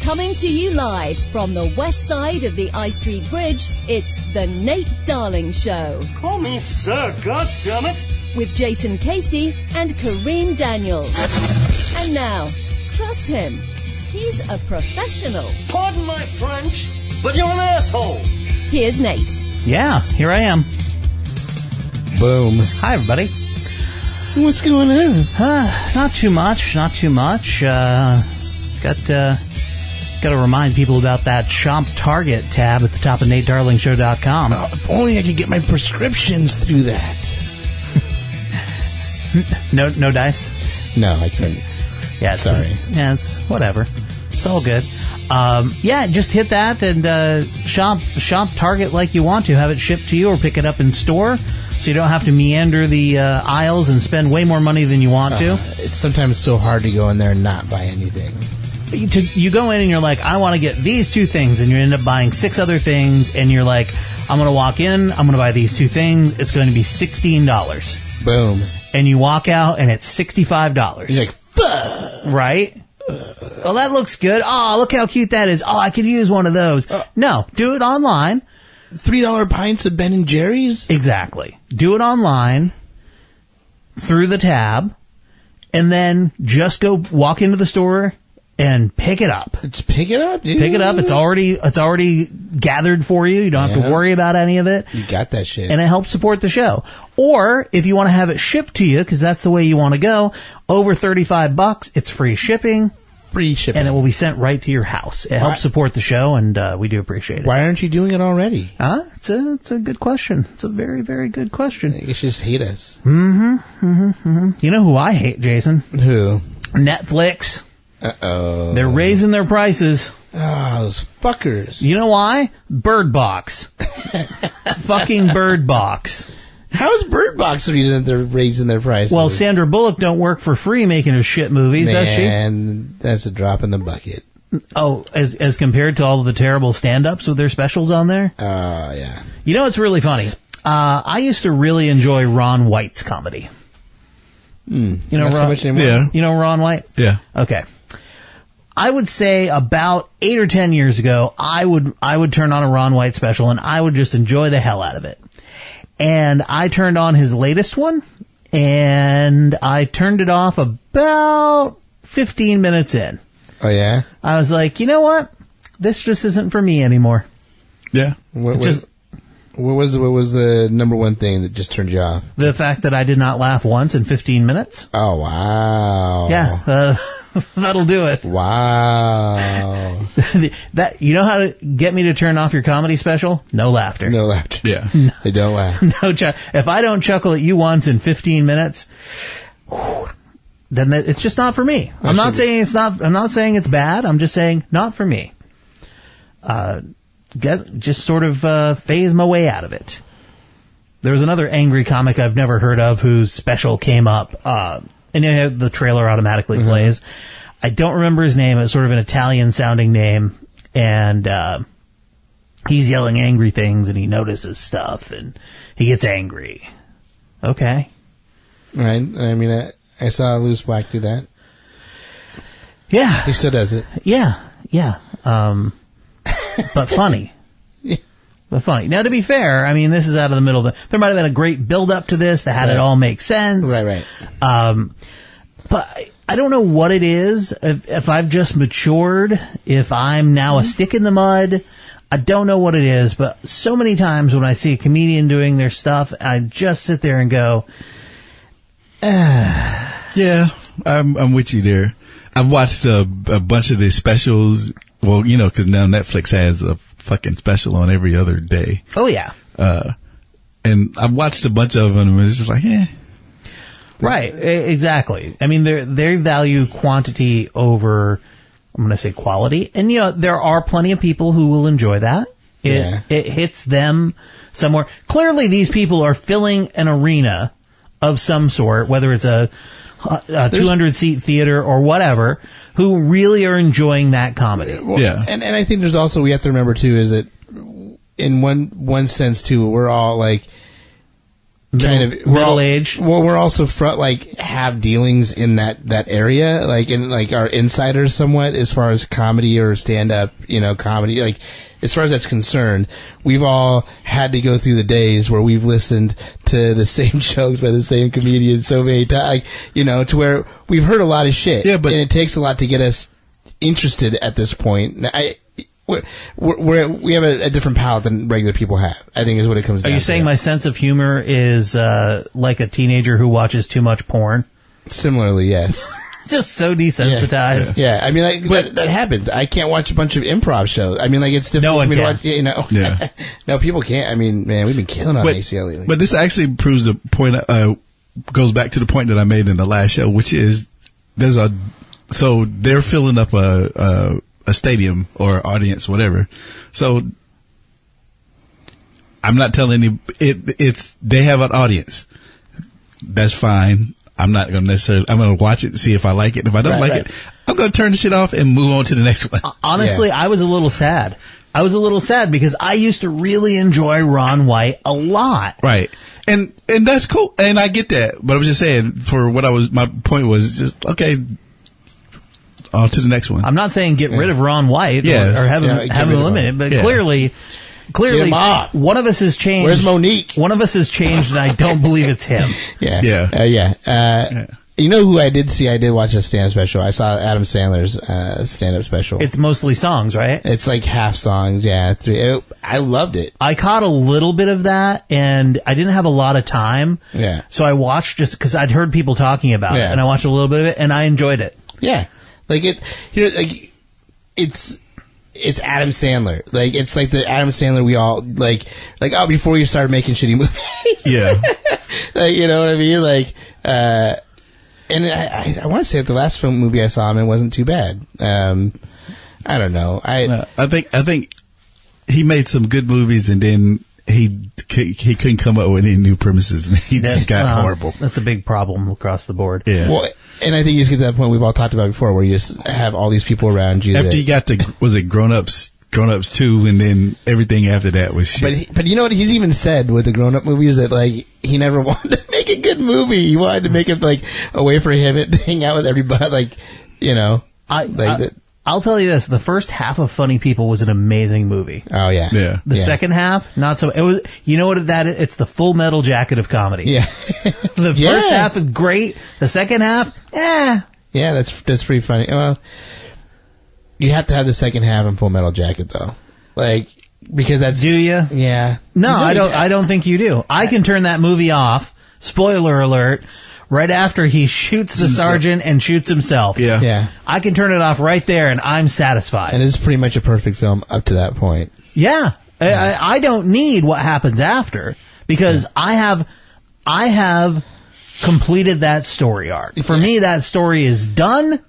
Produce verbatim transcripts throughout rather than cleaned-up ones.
Coming to you live from the west side of the I Street Bridge, it's the Nate Darling Show. Call me sir, goddammit. With Jason Casey and Kareem Daniels. And now, trust him. He's a professional. Pardon my French, but you're an asshole. Here's Nate. Yeah, here I am. Boom. Hi, everybody. What's going on? Uh, not too much, not too much. Uh, got, uh, got to remind people about that Shop Target tab at the top of Nate Darling Show dot com. Oh, if only I could get my prescriptions through that. no, no dice? No, I couldn't. Yeah, it's, sorry. Yeah, it's whatever. It's all good. Um, yeah, just hit that and uh, shop shop Target like you want to. Have it shipped to you or pick it up in store, so you don't have to meander the uh, aisles and spend way more money than you want to. Uh, it's sometimes so hard to go in there and not buy anything. You, to, you go in and you're like, I want to get these two things, and you end up buying six other things, and you're like, I'm going to walk in, I'm going to buy these two things, it's going to be sixteen dollars. Boom. And you walk out, and it's sixty-five dollars. You're like, fuck! Right? Oh, that looks good. Oh, look how cute that is. Oh, I could use one of those. Uh, no, do it online. three dollar pints of Ben and Jerry's? Exactly. Do it online through the tab, and then just go walk into the store and pick it up. Just pick it up, dude. Pick it up. It's already it's already gathered for you. You don't have yeah. to worry about any of it. You got that shit. And it helps support the show. Or if you want to have it shipped to you, because that's the way you want to go, over thirty-five bucks, it's free shipping. Free shipping. And it will be sent right to your house. It helps support the show, and uh, we do appreciate it. Why aren't you doing it already? Huh? It's a, it's a good question. It's a very, very good question. You just hate us. Mm-hmm. Mm-hmm. Mm-hmm. You know who I hate, Jason? Who? Netflix. Uh-oh. They're raising their prices. Ah, oh, those fuckers. You know why? Bird Box. Fucking Bird Box. How is Bird Box the reason that they're raising their prices? Well, Sandra Bullock don't work for free making her shit movies, Man, does she? And that's a drop in the bucket. Oh, as as compared to all of the terrible stand-ups with their specials on there? Oh, uh, yeah. You know what's really funny? Uh, I used to really enjoy Ron White's comedy. Mm, you know, not Ron, so much anymore. Yeah. You know Ron White? Yeah. Okay. I would say about eight or ten years ago, I would I would turn on a Ron White special and I would just enjoy the hell out of it. And I turned on his latest one, and I turned it off about fifteen minutes in. Oh, yeah? I was like, you know what? This just isn't for me anymore. Yeah. What, what, just, what was what was the number one thing that just turned you off? The fact that I did not laugh once in fifteen minutes. Oh, wow. Yeah, uh, that'll do it. Wow. That you know how to get me to turn off your comedy special? No laughter. No laughter. Yeah. No, they don't laugh. No ch- If I don't chuckle at you once in fifteen minutes, whew, then it's just not for me. I'm not saying it's not. I'm not saying it's bad. I'm just saying not for me. Uh, get just sort of uh, phase my way out of it. There was another angry comic I've never heard of whose special came up, uh, and you know, the trailer automatically mm-hmm. plays. I don't remember his name. It's sort of an Italian-sounding name, and uh, he's yelling angry things, and he notices stuff, and he gets angry. Okay. Right. I mean, I, I saw Louis Black do that. Yeah. He still does it. Yeah. Yeah. Um, but funny. Yeah. But funny. Now, to be fair, I mean, this is out of the middle of the... There might have been a great build-up to this that had right. it all make sense. Right, right. Um, but I, I don't know what it is. If, if I've just matured, if I'm now a stick in the mud, I don't know what it is. But so many times when I see a comedian doing their stuff, I just sit there and go... Ah. Yeah, I'm, I'm with you there. I've watched a, a bunch of these specials. Well, you know, because now Netflix has a fucking special on every other day. Oh, yeah. Uh, and I've watched a bunch of them, and it's just like, eh. Right, exactly. I mean, they they value quantity over, I'm going to say quality. And, you know, there are plenty of people who will enjoy that. It, yeah. it hits them somewhere. Clearly, these people are filling an arena of some sort, whether it's a, a two hundred seat theater or whatever, who really are enjoying that comedy. Well, yeah. And, and I think there's also, we have to remember, too, is that in one one sense, too, we're all like, kind of we're middle all- age. Well, we're also front like have dealings in that that area, like in like our insiders somewhat as far as comedy or stand up, you know, comedy. Like as far as that's concerned, we've all had to go through the days where we've listened to the same jokes by the same comedians so many times, like, you know, to where we've heard a lot of shit. Yeah, but- and it takes a lot to get us interested at this point. I. We're, we're, we have a, a different palate than regular people have, I think is what it comes Are down to. you saying my sense of humor is uh, like a teenager who watches too much porn? Similarly, yes. Just so desensitized. Yeah, I mean, like, that, that happens. I can't watch a bunch of improv shows. I mean, like, it's difficult No one for me can. to watch, you know. Yeah. No, people can't. I mean, man, we've been killing on But, A C L lately. but this actually proves the point, uh, goes back to the point that I made in the last show, which is there's a, so they're filling up a, a, a stadium or audience, whatever. So I'm not telling you it, it's, they have an audience. That's fine. I'm not going to necessarily, I'm going to watch it and see if I like it. If I don't Right, like right. it, I'm going to turn the shit off and move on to the next one. Honestly, Yeah. I was a little sad. I was a little sad because I used to really enjoy Ron White a lot. Right. And, and that's cool. And I get that. But I was just saying, for what I was, my point was just, okay, on to the next one. I'm not saying get rid of Ron White Yes. or, or have him, Yeah, get have rid him of him. eliminated, but Yeah. clearly, clearly, Get him off. one of us has changed. Where's Monique? One of us has changed, and I don't believe it's him. yeah. Yeah. Uh, yeah. Uh, Yeah. You know who I did see? I did watch a stand-up special. I saw Adam Sandler's uh, stand-up special. It's mostly songs, right? It's like half songs. Yeah. Three. It, I loved it. I caught a little bit of that, and I didn't have a lot of time. Yeah. So I watched just because I'd heard people talking about it, Yeah. and I watched a little bit of it, and I enjoyed it. Yeah, like it. Here, like it's it's Adam Sandler. Like it's like the Adam Sandler we all like. Like oh, before you started making shitty movies. Yeah. Like you know what I mean? Like, uh, and I I, I want to say that the last film movie I saw him in wasn't too bad. Um, I don't know. I Uh, I think I think he made some good movies, and then he c- he couldn't come up with any new premises, and he just got Well, horrible. That's a big problem across the board. Yeah. well, and I think you just get to that point we've all talked about before, where you just have all these people around you. After that, you got to was it Grown Ups, Grown Ups two, and then everything after that was shit. But he, but you know what he's even said with the grown up movies that like he never wanted to make a good movie. He wanted to make it like a way for him to hang out with everybody. Like you know, I, like I the, I'll tell you this: the first half of Funny People was an amazing movie. oh yeah, Yeah. The yeah. second half, not so. It was, you know what that is? It's the Full Metal Jacket of comedy. yeah, The Yeah. first half is great. The second half, eh. yeah. That's that's pretty funny. Well, you have to have the second half in Full Metal Jacket though, like because that's Do you? yeah. No, You know I don't. you- I don't think you do. I can turn that movie off. Spoiler alert! Right after he shoots the sergeant and shoots himself. yeah. Yeah, I can turn it off right there, and I'm satisfied. and it's pretty much a perfect film up to that point. Yeah, I, I, I don't need what happens after because I have, I have completed that story arc. For me, that story is done,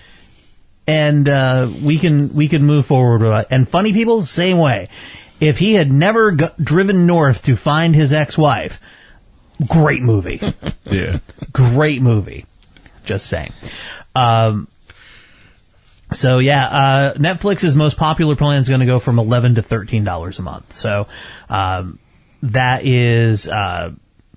and uh, we can we can move forward with it. And Funny People, same way. If he had never g- driven north to find his ex-wife, great movie, Yeah. great movie. Just saying. Um, So yeah, uh, Netflix's most popular plan is going to go from eleven to thirteen dollars a month. So um, that is uh,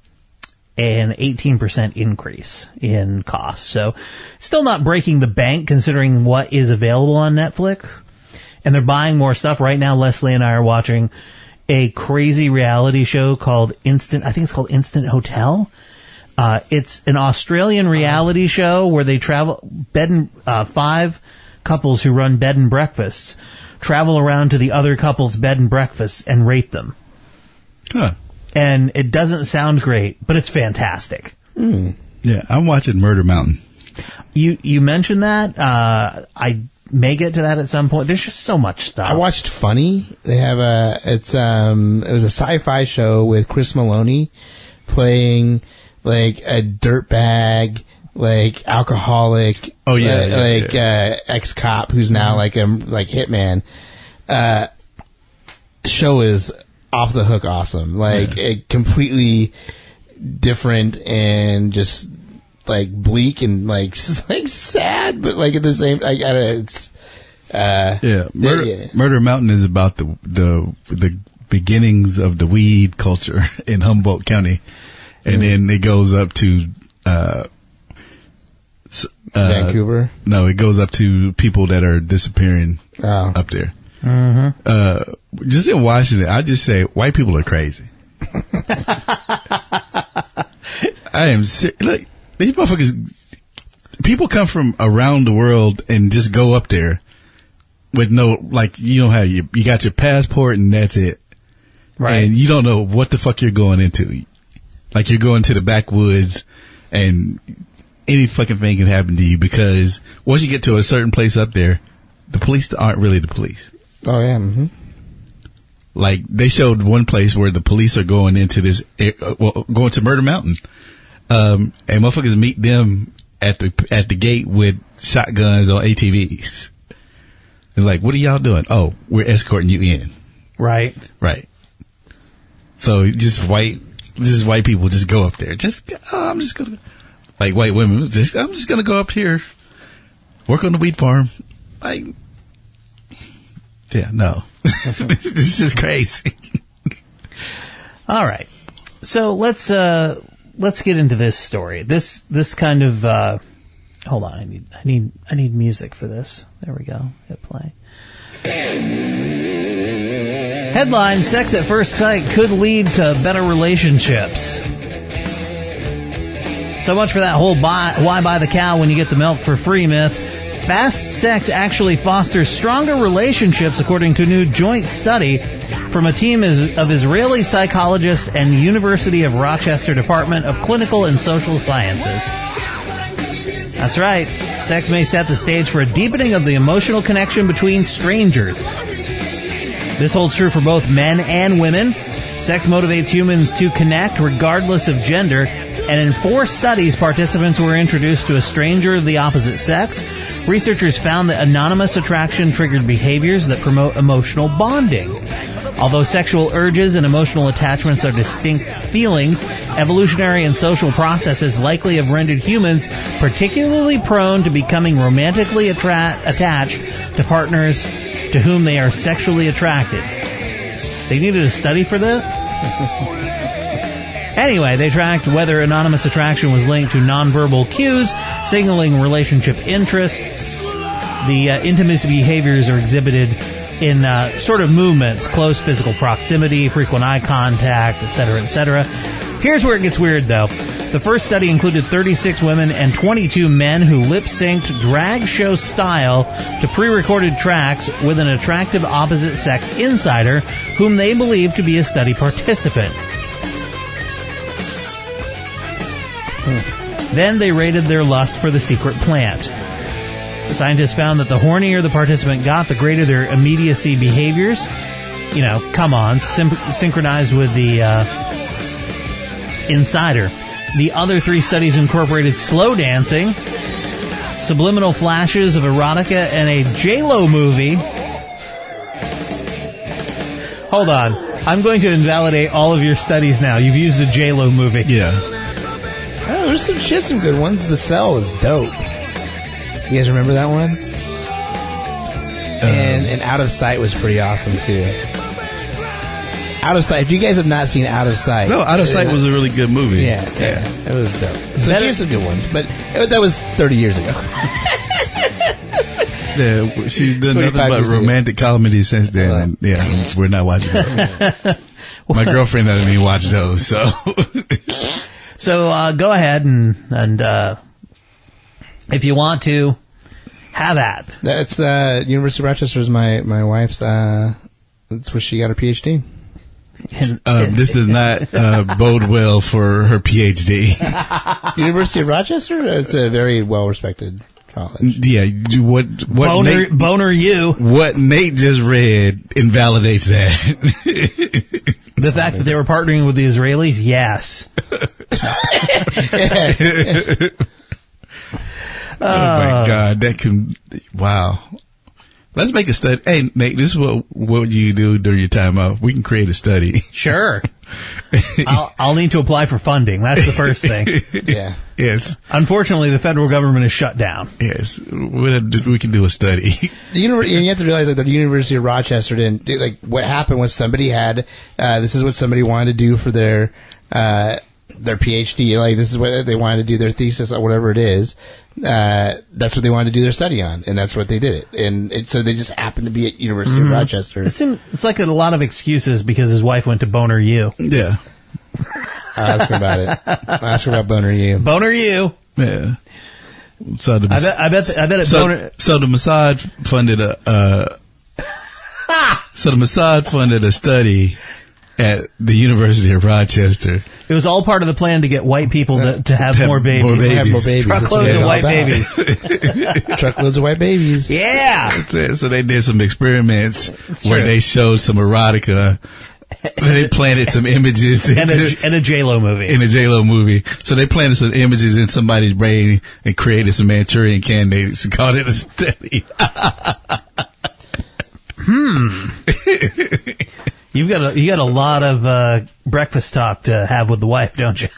an eighteen percent increase in cost. So still not breaking the bank considering what is available on Netflix. And they're buying more stuff right now. Leslie and I are watching a crazy reality show called Instant. I think it's called Instant Hotel. Uh, it's an Australian reality show where they travel bed and uh, five couples who run bed and breakfasts travel around to the other couples' bed and breakfasts and rate them. Huh. And it doesn't sound great, but it's fantastic. Yeah. I'm watching Murder Mountain. You you mentioned that. Uh, I may get to that at some point. There's just so much stuff. I watched Funny. They have a it's um it was a sci-fi show with Chris Maloney playing like a dirtbag, like alcoholic. Oh, yeah, uh, yeah, like yeah. Uh, ex cop who's now like a like hitman. Uh, show is off the hook awesome. Like it completely different and just like bleak and like just like sad, but like at the same like I don't know, it's uh Yeah. Murder, yeah. Murder Mountain is about the, the, the beginnings of the weed culture in Humboldt County. and then it goes up to uh, s- uh, Vancouver. No, it goes up to people that are disappearing Oh. up there. Mm-hmm. Uh, just in Washington, I just say white people are crazy. I am ser- look, these motherfuckers. People come from around the world and just go up there with no, like, you don't have your, you got your passport and that's it. Right. And you don't know what the fuck you're going into. Like, you're going to the backwoods and any fucking thing can happen to you because once you get to a certain place up there, the police aren't really the police. Oh, yeah. Mm-hmm. Like, they showed one place where the police are going into this, uh, well, going to Murder Mountain. Um, and motherfuckers meet them at the, at the gate with shotguns on A T Vs. It's like, what are y'all doing? Oh, we're escorting you in. Right. Right. So just white, just white people just go up there. Just, oh, I'm just gonna, like white women, just, I'm just gonna go up here, work on the wheat farm. Like, yeah, no. This is crazy. All right. So let's, uh, let's get into this story. This, this kind of, uh, hold on. I need, I need, I need music for this. There we go. Hit play. Headline, sex at first sight could lead to better relationships. So much for that whole buy, why buy the cow when you get the milk for free myth. Fast sex actually fosters stronger relationships, according to a new joint study from a team of Israeli psychologists and the University of Rochester Department of Clinical and Social Sciences. That's right. Sex may set the stage for a deepening of the emotional connection between strangers. This holds true for both men and women. Sex motivates humans to connect regardless of gender, and in four studies, participants were introduced to a stranger of the opposite sex. Researchers found that anonymous attraction triggered behaviors that promote emotional bonding. Although sexual urges and emotional attachments are distinct feelings, evolutionary and social processes likely have rendered humans particularly prone to becoming romantically attra- attached to partners to whom they are sexually attracted. They needed a study for that? Anyway, they tracked whether anonymous attraction was linked to nonverbal cues, signaling relationship interest. The uh, intimacy behaviors are exhibited in uh, sort of movements, close physical proximity, frequent eye contact, et cetera, et cetera. Here's where it gets weird, though. The first study included thirty-six women and twenty-two men who lip-synced drag show style to pre-recorded tracks with an attractive opposite-sex insider whom they believed to be a study participant. Then they rated their lust for the secret plant. Scientists found that the hornier the participant got, the greater their immediacy behaviors. You know, come on, sym- synchronized with the uh, insider. The other three studies incorporated slow dancing, subliminal flashes of erotica, and a J-Lo movie. Hold on. I'm going to invalidate all of your studies now. You've used the J-Lo movie. Yeah. Oh, there's some shit, some good ones. The Cell is dope. You guys remember that one? Uh, and and Out of Sight was pretty awesome too. Out of Sight. If you guys have not seen Out of Sight, No, Out of Sight was a really good movie. yeah, yeah, it was dope. So Better- she has some good ones, but it, that was thirty years ago. Yeah, she's done nothing twenty-five but years ago. romantic comedies since then. Right. And yeah, we're not watching those. My girlfriend doesn't even watch those, so. So uh, go ahead and, and uh, if you want to, have at. That's uh, University of Rochester is my my wife's. Uh, that's where she got her PhD. And, Um, this does not uh, bode well for her PhD. University of Rochester. It's a very well respected college. Yeah, you- what what boner, Nate, boner you. what Nate just read invalidates that. The fact that they were partnering with the Israelis, yes. Oh my God, that can, wow. Let's make a study. Hey, Nate, this is what, what you do during your time off. We can create a study. Sure. I'll, I'll need to apply for funding. That's the first thing. Yeah. Yes, Unfortunately, the federal government is shut down. yes. We, we can do a study. The univer- you have to realize that the University of Rochester didn't, like, what happened was somebody had, uh, this is what somebody wanted to do for their, uh, their PhD, like this is what they wanted to do their thesis or whatever it is. Uh, that's what they wanted to do their study on, and that's what they did it. And it, so they just happened to be at University mm-hmm. of Rochester. It's, in, it's like a lot of excuses because his wife went to Boner U. Yeah. I'll ask her about it. I'll ask her about Boner U. Boner U. Yeah. So the, I bet. I bet. The, I bet. It so, Boner. So the Mossad funded a. Uh, so the Mossad funded a study at the University of Rochester. It was all part of the plan to get white people to, to have, have more babies. More babies. Have more babies. Truckloads of white babies. Truckloads of white babies. Yeah. So they did some experiments where they showed some erotica. They planted some images and a, and a J-Lo movie. In a J-Lo movie. So they planted some images in somebody's brain and created some Manchurian candidates and called it a study. hmm. You've got a, you got a lot of uh, breakfast talk to have with the wife, don't you?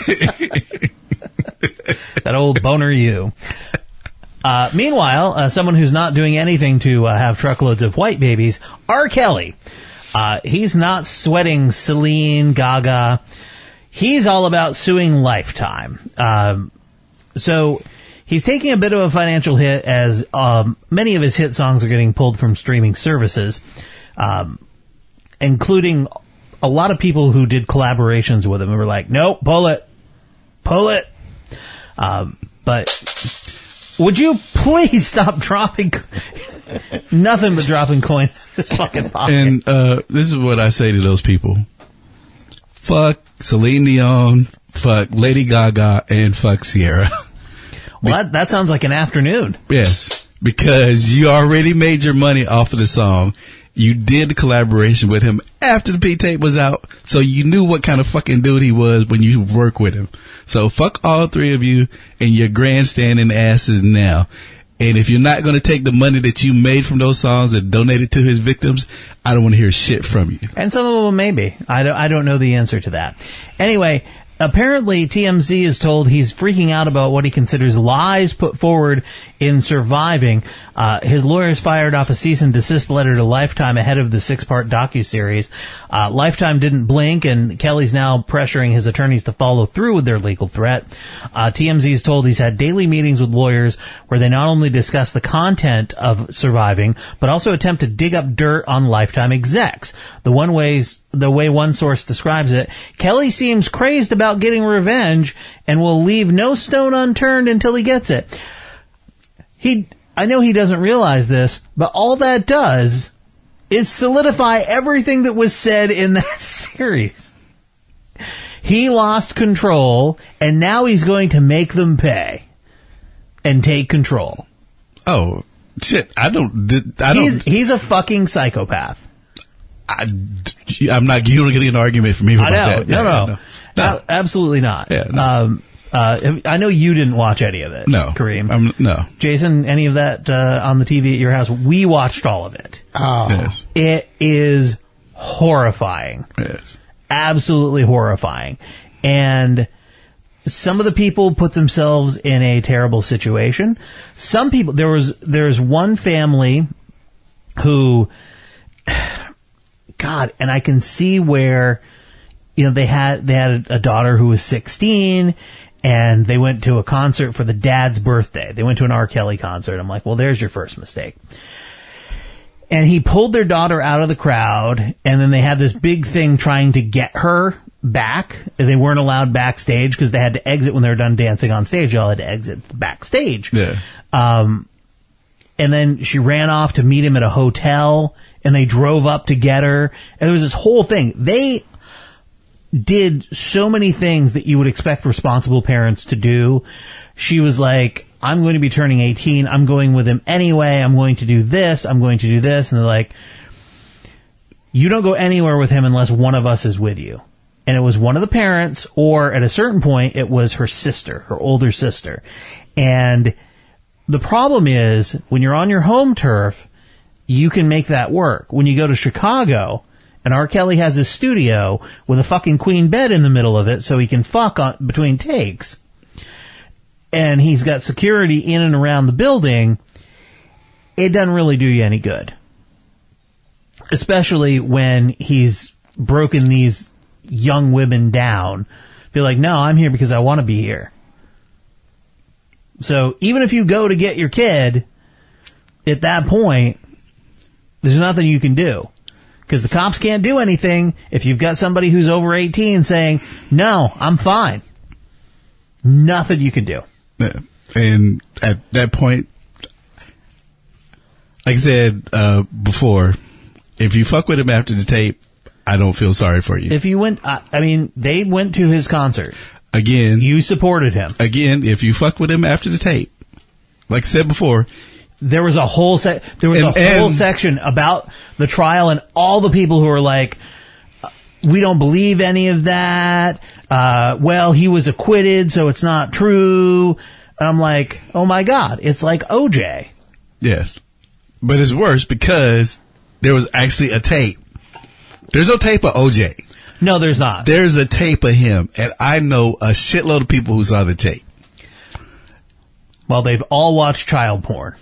That old Boner U. Uh, meanwhile, uh, someone who's not doing anything to uh, have truckloads of white babies, R. Kelly. Uh, he's not sweating Celine, Gaga. He's all about suing Lifetime. Um, so he's taking a bit of a financial hit as um, many of his hit songs are getting pulled from streaming services. Um including a lot of people who did collaborations with him and were like, nope, pull it. Pull it. Um, but would you please stop dropping nothing but dropping coins in his fucking pocket? And uh, this is what I say to those people. Fuck Celine Dion, fuck Lady Gaga, and fuck Sierra. Well, that, that sounds like an afternoon. Yes, because you already made your money off of the song. You did the collaboration with him after the P-tape was out, so you knew what kind of fucking dude he was when you work with him. So fuck all three of you and your grandstanding asses now. And if you're not going to take the money that you made from those songs and donate it to his victims, I don't want to hear shit from you. And some of them maybe. I don't, I don't know the answer to that. Anyway, apparently T M Z is told he's freaking out about what he considers lies put forward in Surviving. Uh, his lawyers fired off a cease and desist letter to Lifetime ahead of the six-part docuseries. Uh, Lifetime didn't blink, and Kelly's now pressuring his attorneys to follow through with their legal threat. Uh, T M Z is told he's had daily meetings with lawyers where they not only discuss the content of Surviving, but also attempt to dig up dirt on Lifetime execs. The one ways The way one source describes it, Kelly seems crazed about getting revenge and will leave no stone unturned until he gets it. He, I know he doesn't realize this, but all that does is solidify everything that was said in that series. He lost control, and now he's going to make them pay and take control. Oh, shit. I don't, I don't. He's, he's a fucking psychopath. I, I'm not, you don't get an argument from me about I know. that. No, yeah, no, no. no. A- absolutely not. Yeah, no. Um, uh, I know you didn't watch any of it. No. Kareem. I'm, no. Jason, any of that uh, on the T V at your house? We watched all of it. Oh. Yes. It is horrifying. Yes. Absolutely horrifying. And some of the people put themselves in a terrible situation. Some people, there was, there's one family who, God, and I can see where, you know, they had, they had a, a daughter who was sixteen, and they went to a concert for the dad's birthday. They went to an R. Kelly concert. I'm like, well, there's your first mistake. And he pulled their daughter out of the crowd, and then they had this big thing trying to get her back. They weren't allowed backstage because they had to exit when they were done dancing on stage. They all had to exit backstage. Yeah. Um, and then she ran off to meet him at a hotel, and they drove up to get her. And there was this whole thing. They did so many things that you would expect responsible parents to do. She was like, I'm going to be turning eighteen. I'm going with him anyway. I'm going to do this. I'm going to do this. And they're like, you don't go anywhere with him unless one of us is with you. And it was one of the parents, or at a certain point, it was her sister, her older sister. And the problem is, when you're on your home turf, you can make that work. When you go to Chicago, and R. Kelly has his studio with a fucking queen bed in the middle of it so he can fuck on, between takes, and he's got security in and around the building, it doesn't really do you any good. Especially when he's broken these young women down Be like, no, I'm here because I want to be here. So even if you go to get your kid, at that point, there's nothing you can do. Because the cops can't do anything if you've got somebody who's over eighteen saying, no, I'm fine. Nothing you can do. Yeah. And at that point, like I said uh, before, if you fuck with him after the tape, I don't feel sorry for you. If you went, uh, I mean, they went to his concert. Again. You supported him. Again, if you fuck with him after the tape, like I said before. There was a whole se- there was and, a whole and, section about the trial and all the people who were like, we don't believe any of that. Uh, well, he was acquitted, so it's not true. And I'm like, oh my God, it's like O J. Yes. But it's worse because there was actually a tape. There's no tape of O J. No, there's not. There's a tape of him, and I know a shitload of people who saw the tape. Well, they've all watched child porn.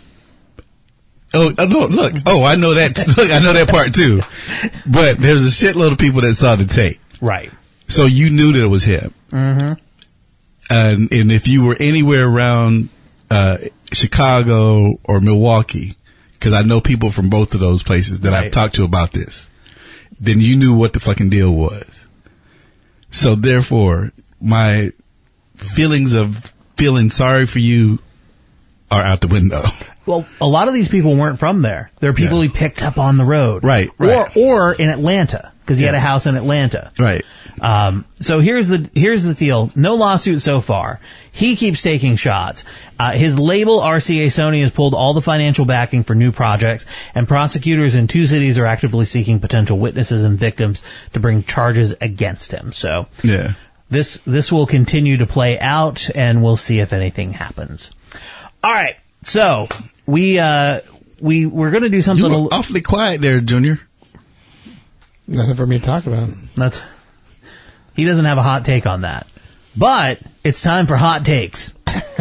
Oh, oh no, look. Oh, I know that. Look, I know that part too. But there's a shitload of people that saw the tape. Right. So you knew that it was him. Mm-hmm. And, and if you were anywhere around uh, Chicago or Milwaukee, because I know people from both of those places that right. I've talked to about this, then you knew what the fucking deal was. So therefore, my feelings of feeling sorry for you are out the window. Well, a lot of these people weren't from there. They're people yeah. he picked up on the road. Right, right. Or, or in Atlanta, because he yeah. had a house in Atlanta. Right. Um, so here's the, here's the deal. No lawsuit so far. He keeps taking shots. Uh, his label, R C A Sony, has pulled all the financial backing for new projects, and prosecutors in two cities are actively seeking potential witnesses and victims to bring charges against him. So, yeah. This, this will continue to play out, and we'll see if anything happens. All right. So, we, uh, we, we're gonna do something You were a l- awfully quiet there, Junior. Nothing for me to talk about. That's, he doesn't have a hot take on that. But it's time for hot takes.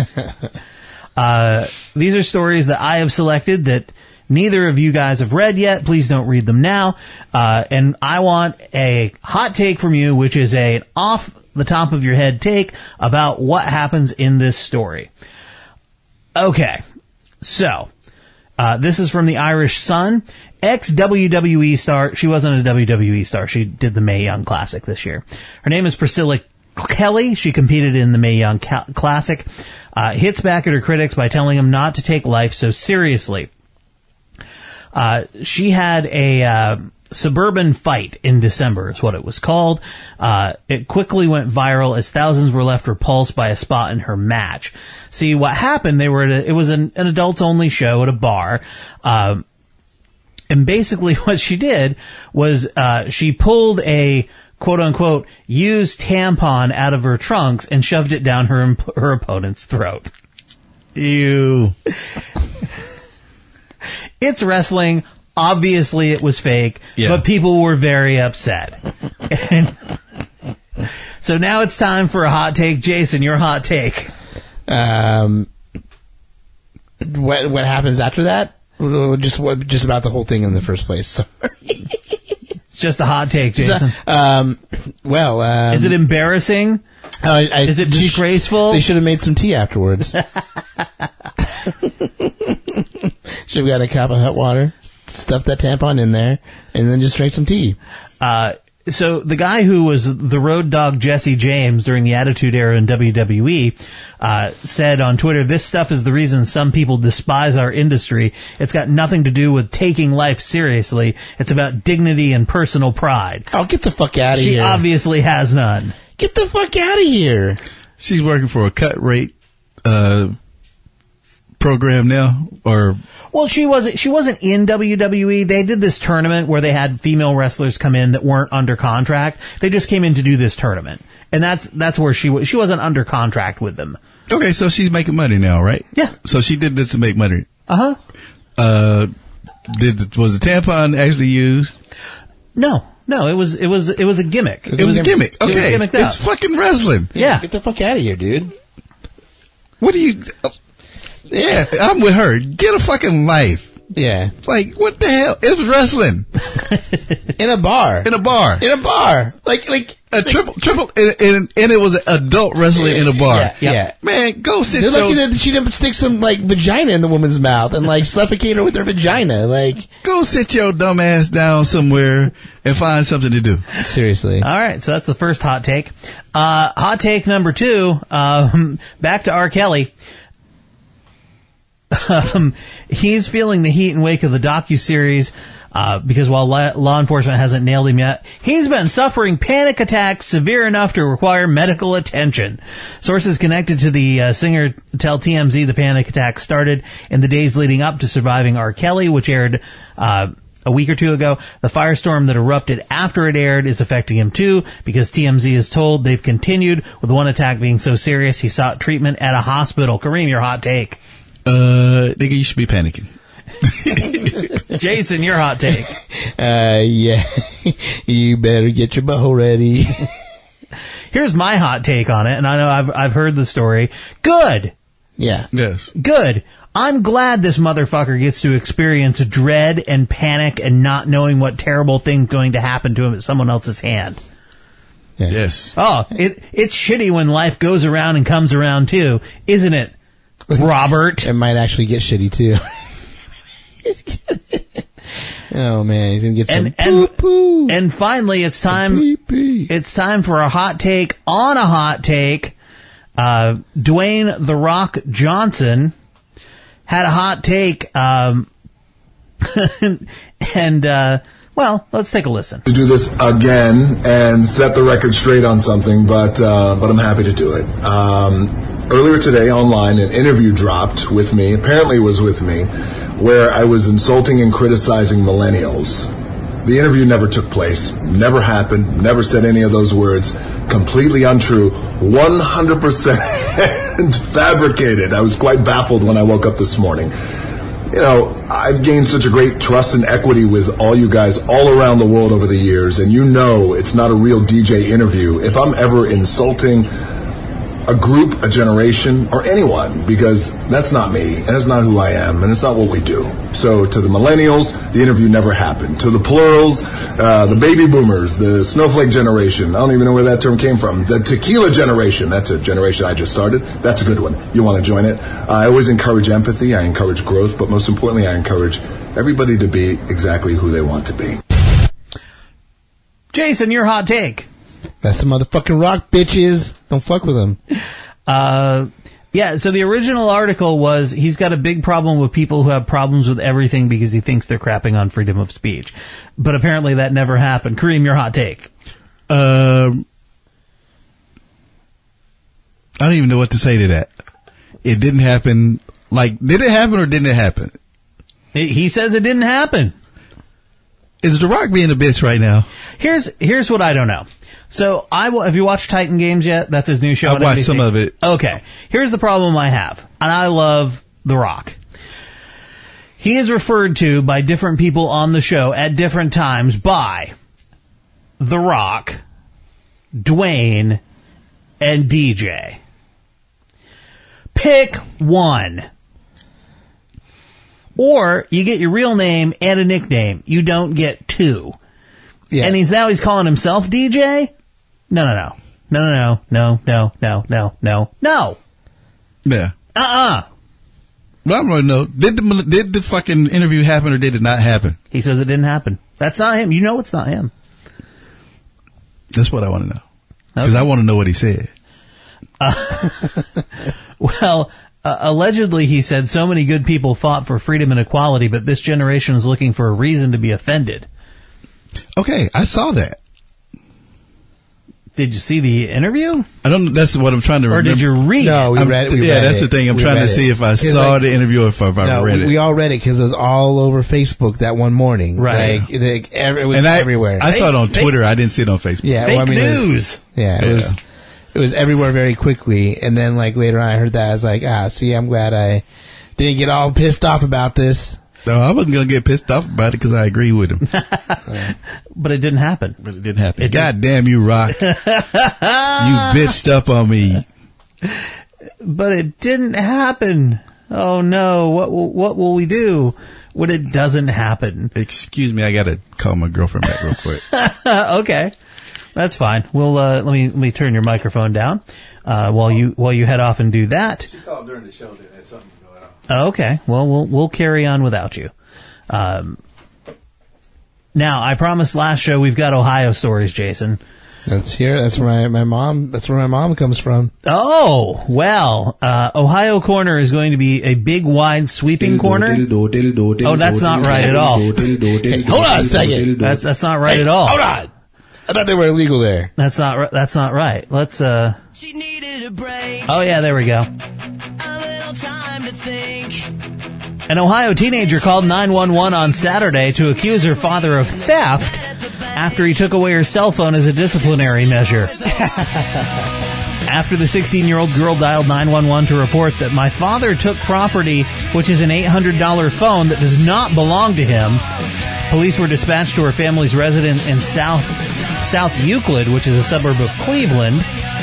uh, these are stories that I have selected that neither of you guys have read yet. Please don't read them now. Uh, and I want a hot take from you, which is a off the top of your head take about what happens in this story. Okay. So, uh, this is from the Irish Sun. Ex-W W E star, she wasn't a W W E star, she did the Mae Young Classic this year. Her name is Priscilla Kelly. She competed in the Mae Young Ca- Classic. Uh, hits back at her critics by telling them not to take life so seriously. Uh, she had a, uh, suburban fight in December is what it was called. Uh, it quickly went viral as thousands were left repulsed by a spot in her match. See, what happened, they were at a, it was an, an adults only show at a bar. Um, and basically what she did was, uh, she pulled a quote unquote used tampon out of her trunks and shoved it down her, her opponent's throat. Ew. It's wrestling. Obviously it was fake, yeah. but people were very upset. And so now it's time for a hot take. Jason, your hot take. Um, what what happens after that? Just what, just about the whole thing in the first place. Sorry. It's just a hot take, Jason. So, um, well, um, is it embarrassing? I, I, is it disgraceful? They should have made some tea afterwards. Should have got a cup of hot water, stuffed that tampon in there, and then just drank some tea. Uh, so the guy who was the road dog Jesse James during the Attitude Era in W W E uh, said on Twitter, "This stuff is the reason some people despise our industry. It's got nothing to do with taking life seriously. It's about dignity and personal pride." Oh, get the fuck out of she here. She obviously has none. Get the fuck out of here. She's working for a cut rate uh, program now, or... Well, she wasn't. She wasn't in W W E. They did this tournament where they had female wrestlers come in that weren't under contract. They just came in to do this tournament, and that's that's where she was. She wasn't under contract with them. Okay, so she's making money now, right? Yeah. So she did this to make money. Uh-huh. Uh Did was the tampon actually used? No, no. It was it was it was a gimmick. It was a gimmick. It was Okay, gimmicked out. it's fucking wrestling. Yeah. Get the fuck out of here, dude. What do you? Yeah, I'm with her. Get a fucking life. Yeah. Like, what the hell? It was wrestling. In a bar. In a bar. In a bar. Like, like, A triple, triple, and, and, and it was an adult wrestling in a bar. Yeah, yeah. yeah. Man, go sit They're your... lucky that she didn't stick some, like, vagina in the woman's mouth and, like, suffocate her with her vagina. Like, go sit your dumb ass down somewhere and find something to do. Seriously. All right, so that's the first hot take. Uh, hot take number two, um, back to R. Kelly. Um, he's feeling the heat and wake of the docuseries, uh, because while la- law enforcement hasn't nailed him yet, he's been suffering panic attacks severe enough to require medical attention. Sources connected to the uh, singer tell T M Z the panic attacks started in the days leading up to Surviving R. Kelly, which aired, uh, a week or two ago. The firestorm that erupted after it aired is affecting him too, because T M Z is told they've continued, with one attack being so serious he sought treatment at a hospital. Kareem, your hot take. Uh, nigga, you should be panicking. Jason, your hot take. Uh, yeah. You better get your butthole ready. Here's my hot take on it, and I know I've I've heard the story. Good. Yeah. Yes. Good. I'm glad this motherfucker gets to experience dread and panic and not knowing what terrible thing's going to happen to him at someone else's hand. Yeah. Yes. Oh, it it's shitty when life goes around and comes around too, isn't it, Robert? It might actually get shitty too. Oh man, he's gonna get some and and, poo-poo. and finally, it's time. Pee-pee. It's time for a hot take on a hot take. Uh, Dwayne "The Rock" Johnson had a hot take, um, and uh, well, let's take a listen. To do this again and set the record straight on something, but uh, but I'm happy to do it. Um, earlier today, online, an interview dropped with me. Apparently, it was with me, where I was insulting and criticizing millennials. The interview never took place, never happened, never said any of those words. Completely untrue, one hundred percent fabricated. I was quite baffled when I woke up this morning. You know, I've gained such a great trust and equity with all you guys all around the world over the years, and you know it's not a real D J interview if I'm ever insulting a group, a generation, or anyone, because that's not me, and it's not who I am, and it's not what we do. So to the millennials, the interview never happened. To the plurals, uh, the baby boomers, the snowflake generation, I don't even know where that term came from. The tequila generation, that's a generation I just started. That's a good one. You want to join it? I always encourage empathy, I encourage growth, but most importantly, I encourage everybody to be exactly who they want to be. Jason, your hot take. That's the motherfucking Rock, bitches. Don't fuck with him. Uh, yeah, so the original article was he's got a big problem with people who have problems with everything because he thinks they're crapping on freedom of speech. But apparently that never happened. Kareem, your hot take. Um, I don't even know what to say to that. It didn't happen. Like, did it happen or didn't it happen? He he says it didn't happen. Is The Rock being a bitch right now? Here's here's what I don't know. So, I will, have you watched Titan Games yet? That's his new show. I've watched some of it. Okay. Here's the problem I have. And I love The Rock. He is referred to by different people on the show at different times by The Rock, Dwayne, and D J. Pick one. Or you get your real name and a nickname. You don't get two. Yeah. And he's now he's calling himself D J? No, no, no. No, no, no, no, no, no, no, no. Yeah. Uh-uh. Well, I don't really know. Did the, did the fucking interview happen or did it not happen? He says it didn't happen. That's not him. You know it's not him. That's what I want to know. Because Okay. I want to know what he said. Uh, well, uh, allegedly he said so many good people fought for freedom and equality, but this generation is looking for a reason to be offended. Okay, I saw that. Did you see the interview? I don't. That's what I'm trying to Or remember. did you read No, it? we I'm- read it. We yeah, read that's it. the thing. I'm We trying to read see it. if I 'Cause, saw like, the interview or if I No, read we, it. we all read it because it was all over Facebook that one morning. Right. Like, it, it was and I, everywhere. I saw it on Fake- Twitter. I didn't see it on Facebook. yeah, Fake well, I mean, it was- news. yeah, it Yeah. was. It was everywhere very quickly, and then like later on, I heard that I was like, ah, see, I'm glad I didn't get all pissed off about this. No, I wasn't gonna get pissed off about it because I agree with him, But it didn't happen. but it didn't happen. It God damn you, Rock! You bitched up on me. But it didn't happen. Oh no, what will, what will we do when it doesn't happen? Excuse me, I gotta call my girlfriend back real quick. Uh, okay. That's fine. We'll uh, let me let me turn your microphone down uh, while you while you head off and do that. She called during the show that there's something going on. Oh, okay. Well, we'll we'll carry on without you. Um, now, I promised last show we've got Ohio stories, Jason. That's here. That's where my, my mom. That's where my mom comes from. Oh well, uh, Ohio corner is going to be a big, wide, sweeping corner. Oh, that's not right at all. Hey, hold on a second. That's that's not right Hey, at all. Hold on. I thought they were illegal there. That's not ri- that's not right. Let's uh. She needed a break, Oh yeah, there we go. a little time to think. An Ohio teenager called nine one one on Saturday to accuse her father of theft after he took away her cell phone as a disciplinary measure. After the sixteen-year-old girl dialed nine one one to report that my father took property, which is an eight hundred dollars phone that does not belong to him, police were dispatched to her family's residence in South South Euclid, which is a suburb of Cleveland.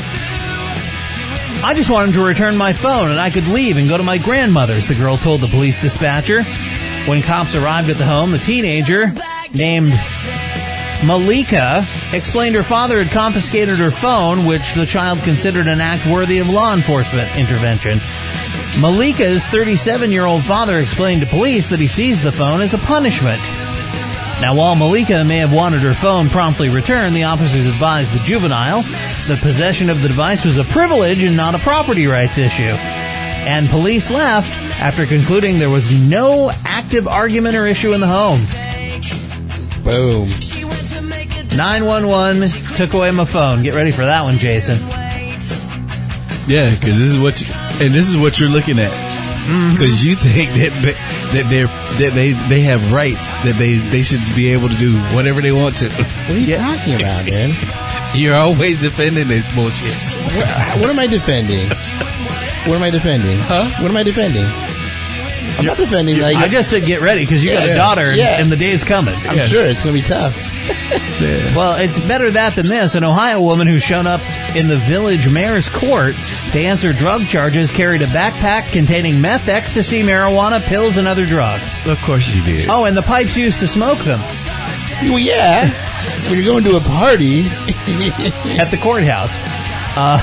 I just wanted to return my phone and I could leave and go to my grandmother's, the girl told the police dispatcher. When cops arrived at the home, the teenager, named Malika, explained her father had confiscated her phone, which the child considered an act worthy of law enforcement intervention. Malika's thirty-seven-year-old father explained to police that he seized the phone as a punishment. Now, while Malika may have wanted her phone promptly returned, the officers advised the juvenile that possession of the device was a privilege and not a property rights issue. And police left after concluding there was no active argument or issue in the home. Boom. nine one one took away my phone. Get ready for that one, Jason. Yeah, because this is what you, and this is what you're looking at. Because you think that they, that they're that they they have rights, that they they should be able to do whatever they want to. What are you talking about, man? You're always defending this bullshit. What, what am I defending? What am I defending? Huh? What am I defending? I'm not defending. Like I just said get ready because you got Yeah, a daughter and, yeah. and the day's coming. I'm sure it's going to be tough. Well, it's better that than this. An Ohio woman who's shown up in the village mayor's court to answer drug charges carried a backpack containing meth, ecstasy, marijuana, pills, and other drugs. Of course you did. Oh, and the pipes used to smoke them Well, yeah. When you're going to a party, at the courthouse. Uh,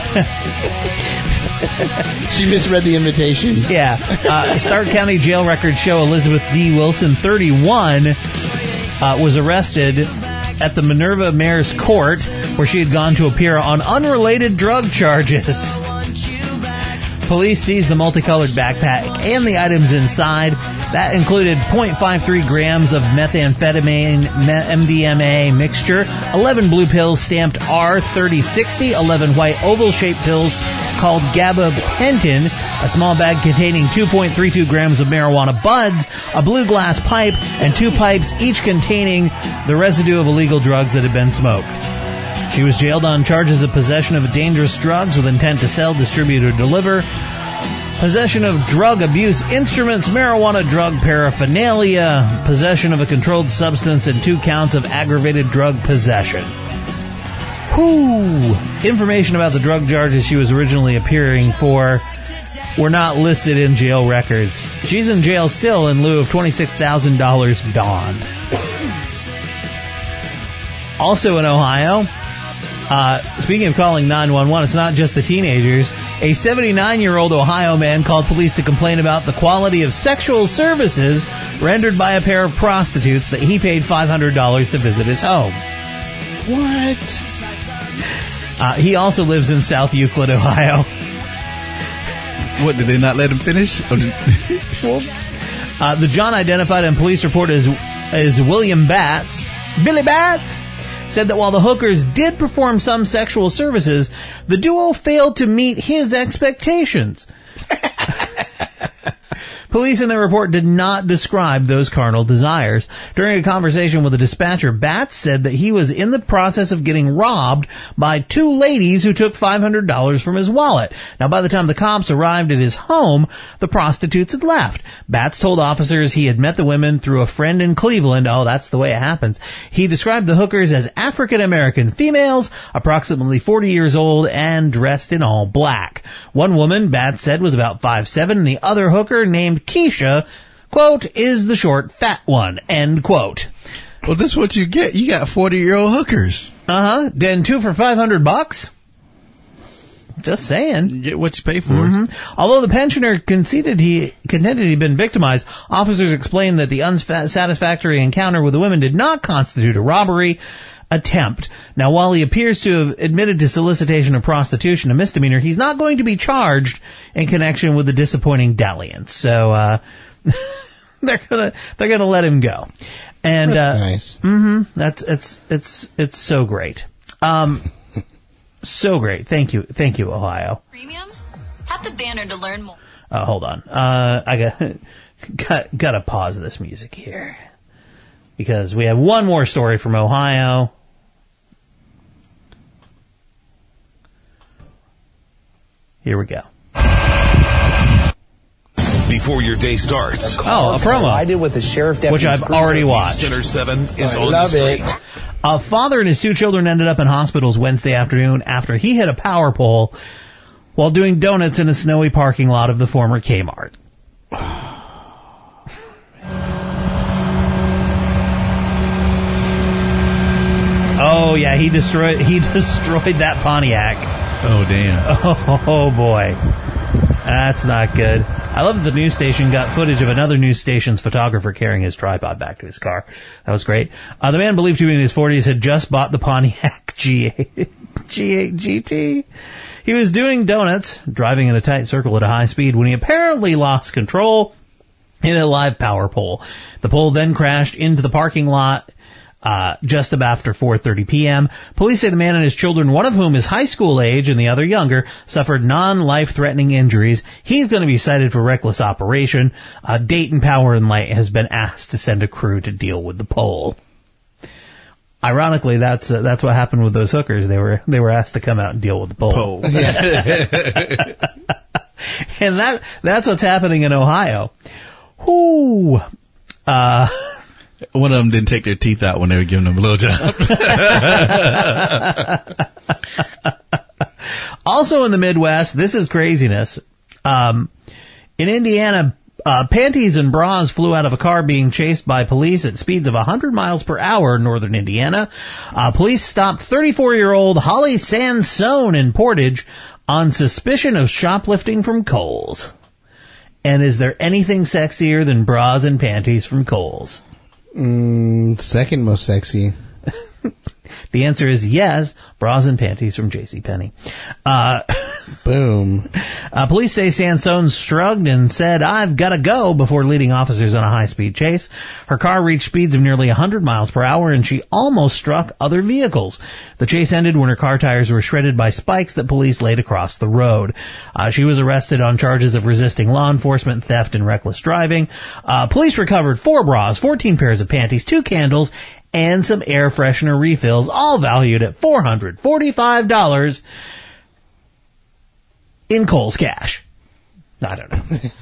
she misread the invitation. yeah. Uh, Stark County jail records show Elizabeth D. Wilson, thirty-one, uh, was arrested at the Minerva Mayor's Court, where she had gone to appear on unrelated drug charges. Police seized the multicolored backpack and the items inside. That included zero point five three grams of methamphetamine M D M A mixture, eleven blue pills stamped R thirty sixty, eleven white oval-shaped pills called gabapentin, a small bag containing two point three two grams of marijuana buds, a blue glass pipe, and two pipes, each containing the residue of illegal drugs that had been smoked. She was jailed on charges of possession of dangerous drugs with intent to sell, distribute, or deliver, possession of drug abuse instruments, marijuana drug paraphernalia, possession of a controlled substance, and two counts of aggravated drug possession. Whew. Information about the drug charges she was originally appearing for were not listed in jail records. She's in jail still in lieu of twenty-six thousand dollars bond. Also in Ohio, uh, speaking of calling nine one one, it's not just the teenagers. A seventy-nine-year-old Ohio man called police to complain about the quality of sexual services rendered by a pair of prostitutes that he paid five hundred dollars to visit his home. What? Uh, he also lives in South Euclid, Ohio. What, did they not let him finish? Or did- Uh, the John identified in police report as, as William Batts, Billy Batts, said that while the hookers did perform some sexual services, the duo failed to meet his expectations. Police in their report did not describe those carnal desires. During a conversation with a dispatcher, Batts said that he was in the process of getting robbed by two ladies who took five hundred dollars from his wallet. Now, by the time the cops arrived at his home, the prostitutes had left. Batts told officers he had met the women through a friend in Cleveland. Oh, that's the way it happens. He described the hookers as African-American females, approximately forty years old, and dressed in all black. One woman, Batts said, was about five seven, and the other hooker, named Keisha, quote, is the short, fat one, end quote. Well, that's what you get. You got forty-year-old hookers. Uh-huh. Then two for five hundred bucks. Just saying. You get what you pay for. Mm-hmm. Although the pensioner conceded he contended he'd been victimized, officers explained that the unsatisfactory encounter with the women did not constitute a robbery attempt. Now, while he appears to have admitted to solicitation of prostitution, a misdemeanor, he's not going to be charged in connection with the disappointing dalliance. So, uh, they're gonna, they're gonna let him go. And, That's uh, nice. Mm-hmm. That's, it's, it's, it's so great. Um, so great. Thank you. Thank you, Ohio. Premium? Tap the banner to learn more. Uh, hold on. Uh, I got, got, gotta pause this music here. Because we have one more story from Ohio. Here we go. Before your day starts. Oh, a promo. I did with the sheriff deputy. Which I've already watched. Center seven is I on love the street. it. A father and his two children ended up in hospitals Wednesday afternoon after he hit a power pole while doing donuts in a snowy parking lot of the former Kmart. Oh yeah, he destroyed he destroyed that Pontiac. Oh, damn. Oh, oh boy. That's not good. I love that the news station got footage of another news station's photographer carrying his tripod back to his car. That was great. Uh, the man, believed to be in his forties, had just bought the Pontiac G eight, G eight G T. He was doing donuts, driving in a tight circle at a high speed, when he apparently lost control in a live power pole. The pole then crashed into the parking lot Uh, just about after four thirty p.m. Police say the man and his children, one of whom is high school age and the other younger, suffered non-life-threatening injuries. He's going to be cited for reckless operation. Uh, Dayton Power and Light has been asked to send a crew to deal with the pole. Ironically, that's uh, that's what happened with those hookers. They were they were asked to come out and deal with the pole. Pole. And that that's what's happening in Ohio. Whoo. Uh One of them didn't take their teeth out when they were giving them a blowjob. Also in the Midwest, this is craziness. Um, in Indiana, uh, panties and bras flew out of a car being chased by police at speeds of one hundred miles per hour in northern Indiana. Uh, police stopped thirty-four-year-old Holly Sansone in Portage on suspicion of shoplifting from Kohl's. And is there anything sexier than bras and panties from Kohl's? Mm, second most sexy. The answer is yes, bras and panties from JCPenney. Uh, Boom. Uh, police say Sansone shrugged and said, "I've got to go," before leading officers on a high-speed chase. Her car reached speeds of nearly one hundred miles per hour, and she almost struck other vehicles. The chase ended when her car tires were shredded by spikes that police laid across the road. Uh, she was arrested on charges of resisting law enforcement, theft, and reckless driving. Uh, police recovered four bras, fourteen pairs of panties, two candles, and some air freshener refills, all valued at four hundred forty-five dollars in Kohl's cash. I don't know.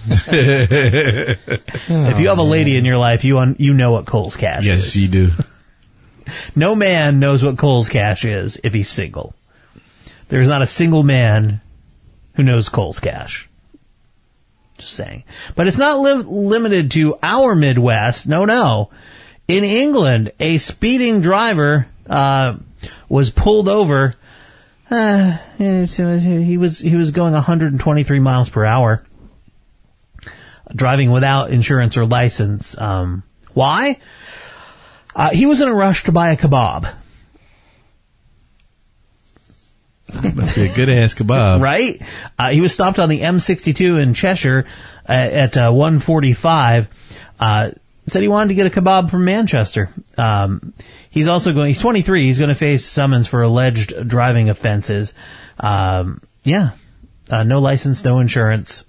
If you have a lady in your life, you un- you know what Kohl's cash Yes, is. you do. No man knows what Kohl's cash is if he's single. There's not a single man who knows Kohl's cash. Just saying. But it's not li- limited to our Midwest. No, no. In England, a speeding driver uh, was pulled over. Uh, he was he was going one hundred twenty-three miles per hour, driving without insurance or license. Um, why? Uh, he was in a rush to buy a kebab. Must be a good ass kebab, Right? Uh, he was stopped on the M sixty-two in Cheshire uh, at uh, one forty-five. Uh, said he wanted to get a kebab from Manchester. Um, he's also going, he's twenty-three. He's going to face summons for alleged driving offenses. Um, yeah. Uh, no license, no insurance.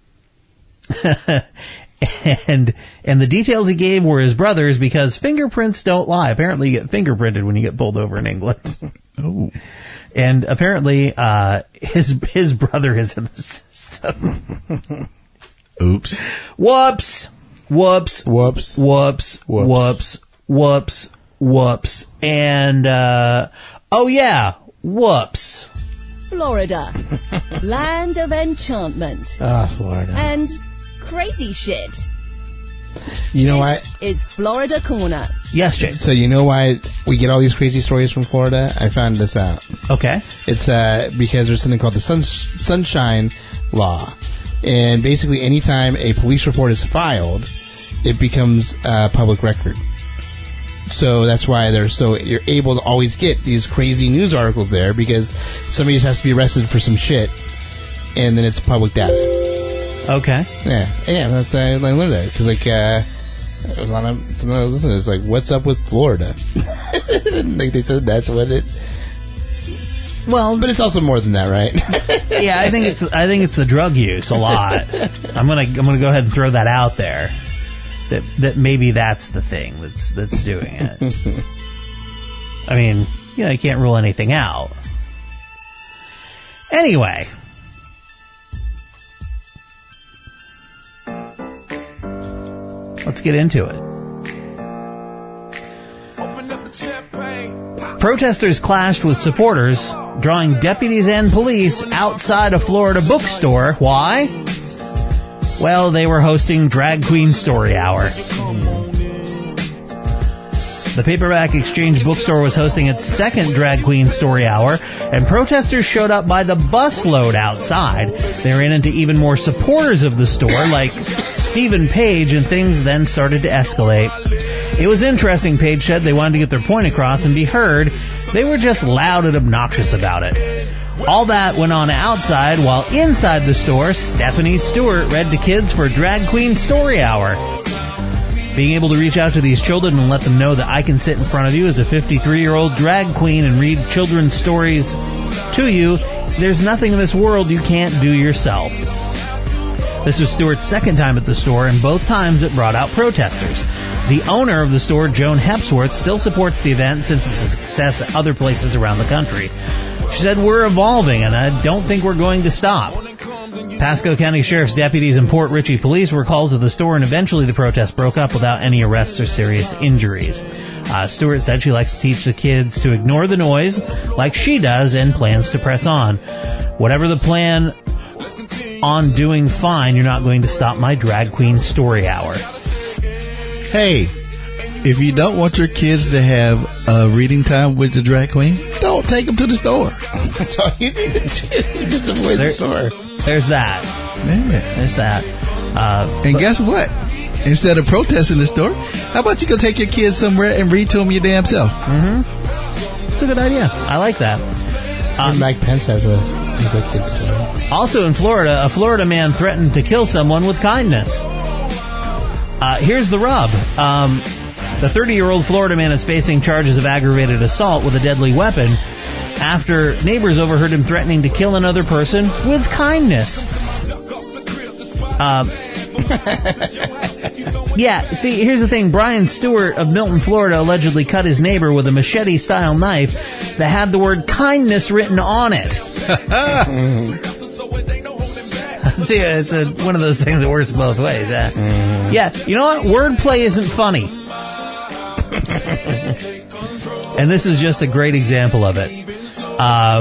and, and the details he gave were his brother's because fingerprints don't lie. Apparently you get fingerprinted when you get pulled over in England. Oh. And apparently, uh, his, his brother is in the system. Oops. Whoops. Whoops. Whoops. Whoops. Whoops. Whoops. Whoops. Whoops. And, uh, oh yeah, whoops. Florida. Land of enchantment. Ah, Florida. And crazy shit. You know why? This is Florida Corner. Yes, Jay. So you know why we get all these crazy stories from Florida? I found this out. Okay. It's uh, because there's something called the sun- Sunshine Law. And basically anytime a police report is filed, it becomes uh, public record. So that's why they're so you're able to always get these crazy news articles there, because somebody just has to be arrested for some shit, and then it's public data. Okay. Yeah, yeah. That's I, I learned that because like uh, it was on a, someone I was listening. It's like, what's up with Florida? Like they said, that's what it. Well, but it's also more than that, right? Yeah, I think it's I think it's the drug use a lot. I'm gonna I'm gonna go ahead and throw that out there. That that maybe that's the thing that's that's doing it. I mean, you know, you can't rule anything out. Anyway. Let's get into it. Protesters clashed with supporters, drawing deputies and police outside a Florida bookstore. Why? Well, they were hosting Drag Queen Story Hour. The Paperback Exchange bookstore was hosting its second Drag Queen Story Hour, and protesters showed up by the busload outside. They ran into even more supporters of the store, like Stephen Page, and things then started to escalate. It was interesting, Page said. They wanted to get their point across and be heard. They were just loud and obnoxious about it. All that went on outside, while inside the store, Stephanie Stewart read to kids for Drag Queen Story Hour. Being able to reach out to these children and let them know that I can sit in front of you as a fifty-three-year-old drag queen and read children's stories to you, there's nothing in this world you can't do yourself. This was Stewart's second time at the store, and both times it brought out protesters. The owner of the store, Joan Hepsworth, still supports the event since it's a success at other places around the country. She said, "We're evolving, and I don't think we're going to stop." Pasco County Sheriff's deputies and Port Richey police were called to the store, and eventually the protest broke up without any arrests or serious injuries. Uh, Stewart said she likes to teach the kids to ignore the noise like she does and plans to press on. Whatever the plan on doing fine, you're not going to stop my Drag Queen Story Hour. Hey, if you don't want your kids to have a reading time with the drag queen, don't take them to the store. That's all you need to do. Just avoid there, the store. There's that. Yeah. There's that. Uh, and but, guess what? Instead of protesting the store, how about you go take your kids somewhere and read to them your damn self? Mm-hmm. It's a good idea. I like that. Um, Mike Pence has a, has a kid story. Also in Florida, a Florida man threatened to kill someone with kindness. Uh, here's the rub. Um, the thirty-year-old Florida man is facing charges of aggravated assault with a deadly weapon after neighbors overheard him threatening to kill another person with kindness. Uh, yeah, see, here's the thing. Brian Stewart of Milton, Florida, allegedly cut his neighbor with a machete-style knife that had the word kindness written on it. See, it's a, one of those things that works both ways. Uh, mm. Yeah, you know what? Wordplay isn't funny. And this is just a great example of it. Uh,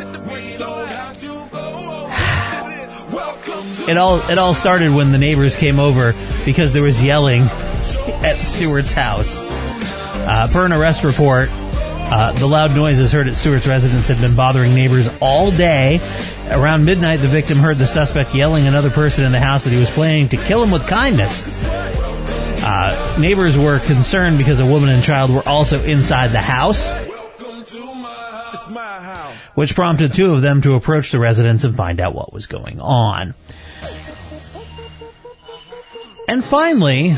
it all it all started when the neighbors came over because there was yelling at Stewart's house. Uh, per an arrest report, Uh, the loud noises heard at Stewart's residence had been bothering neighbors all day. Around midnight, the victim heard the suspect yelling at another person in the house that he was planning to kill him with kindness. Uh, neighbors were concerned because a woman and child were also inside the house, which prompted two of them to approach the residence and find out what was going on. And finally,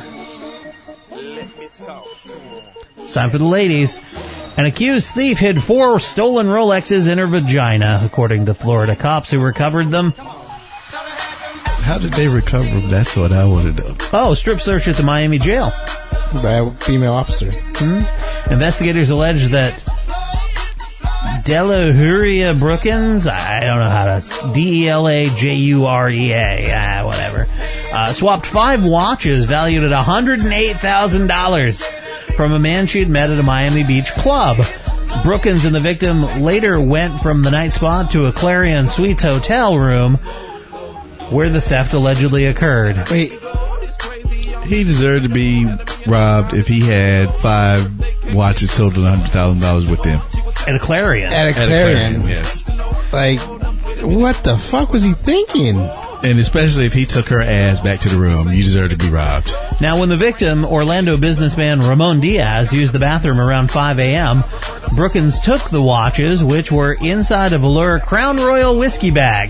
it's time for the ladies. An accused thief hid four stolen Rolexes in her vagina, according to Florida cops who recovered them. How did they recover them? That's what I want to know. Oh, strip search at the Miami jail. By a female officer. Hmm? Investigators allege that Delajuria Brookins, I don't know how to, D E L A J U R E A, ah, whatever, uh, swapped five watches valued at one hundred eight thousand dollars from a man she had met at a Miami Beach club. Brookins and the victim later went from the night spot to a Clarion Suites hotel room where the theft allegedly occurred. Wait, He deserved to be robbed if he had five watches totaling one hundred thousand dollars with him. At a Clarion. At a At a Clarion. Clarion, yes. Like, what the fuck was he thinking? And especially if he took her ass back to the room, you deserve to be robbed. Now, when the victim, Orlando businessman Ramon Diaz, used the bathroom around five a.m., Brookins took the watches, which were inside a velour Crown Royal whiskey bag.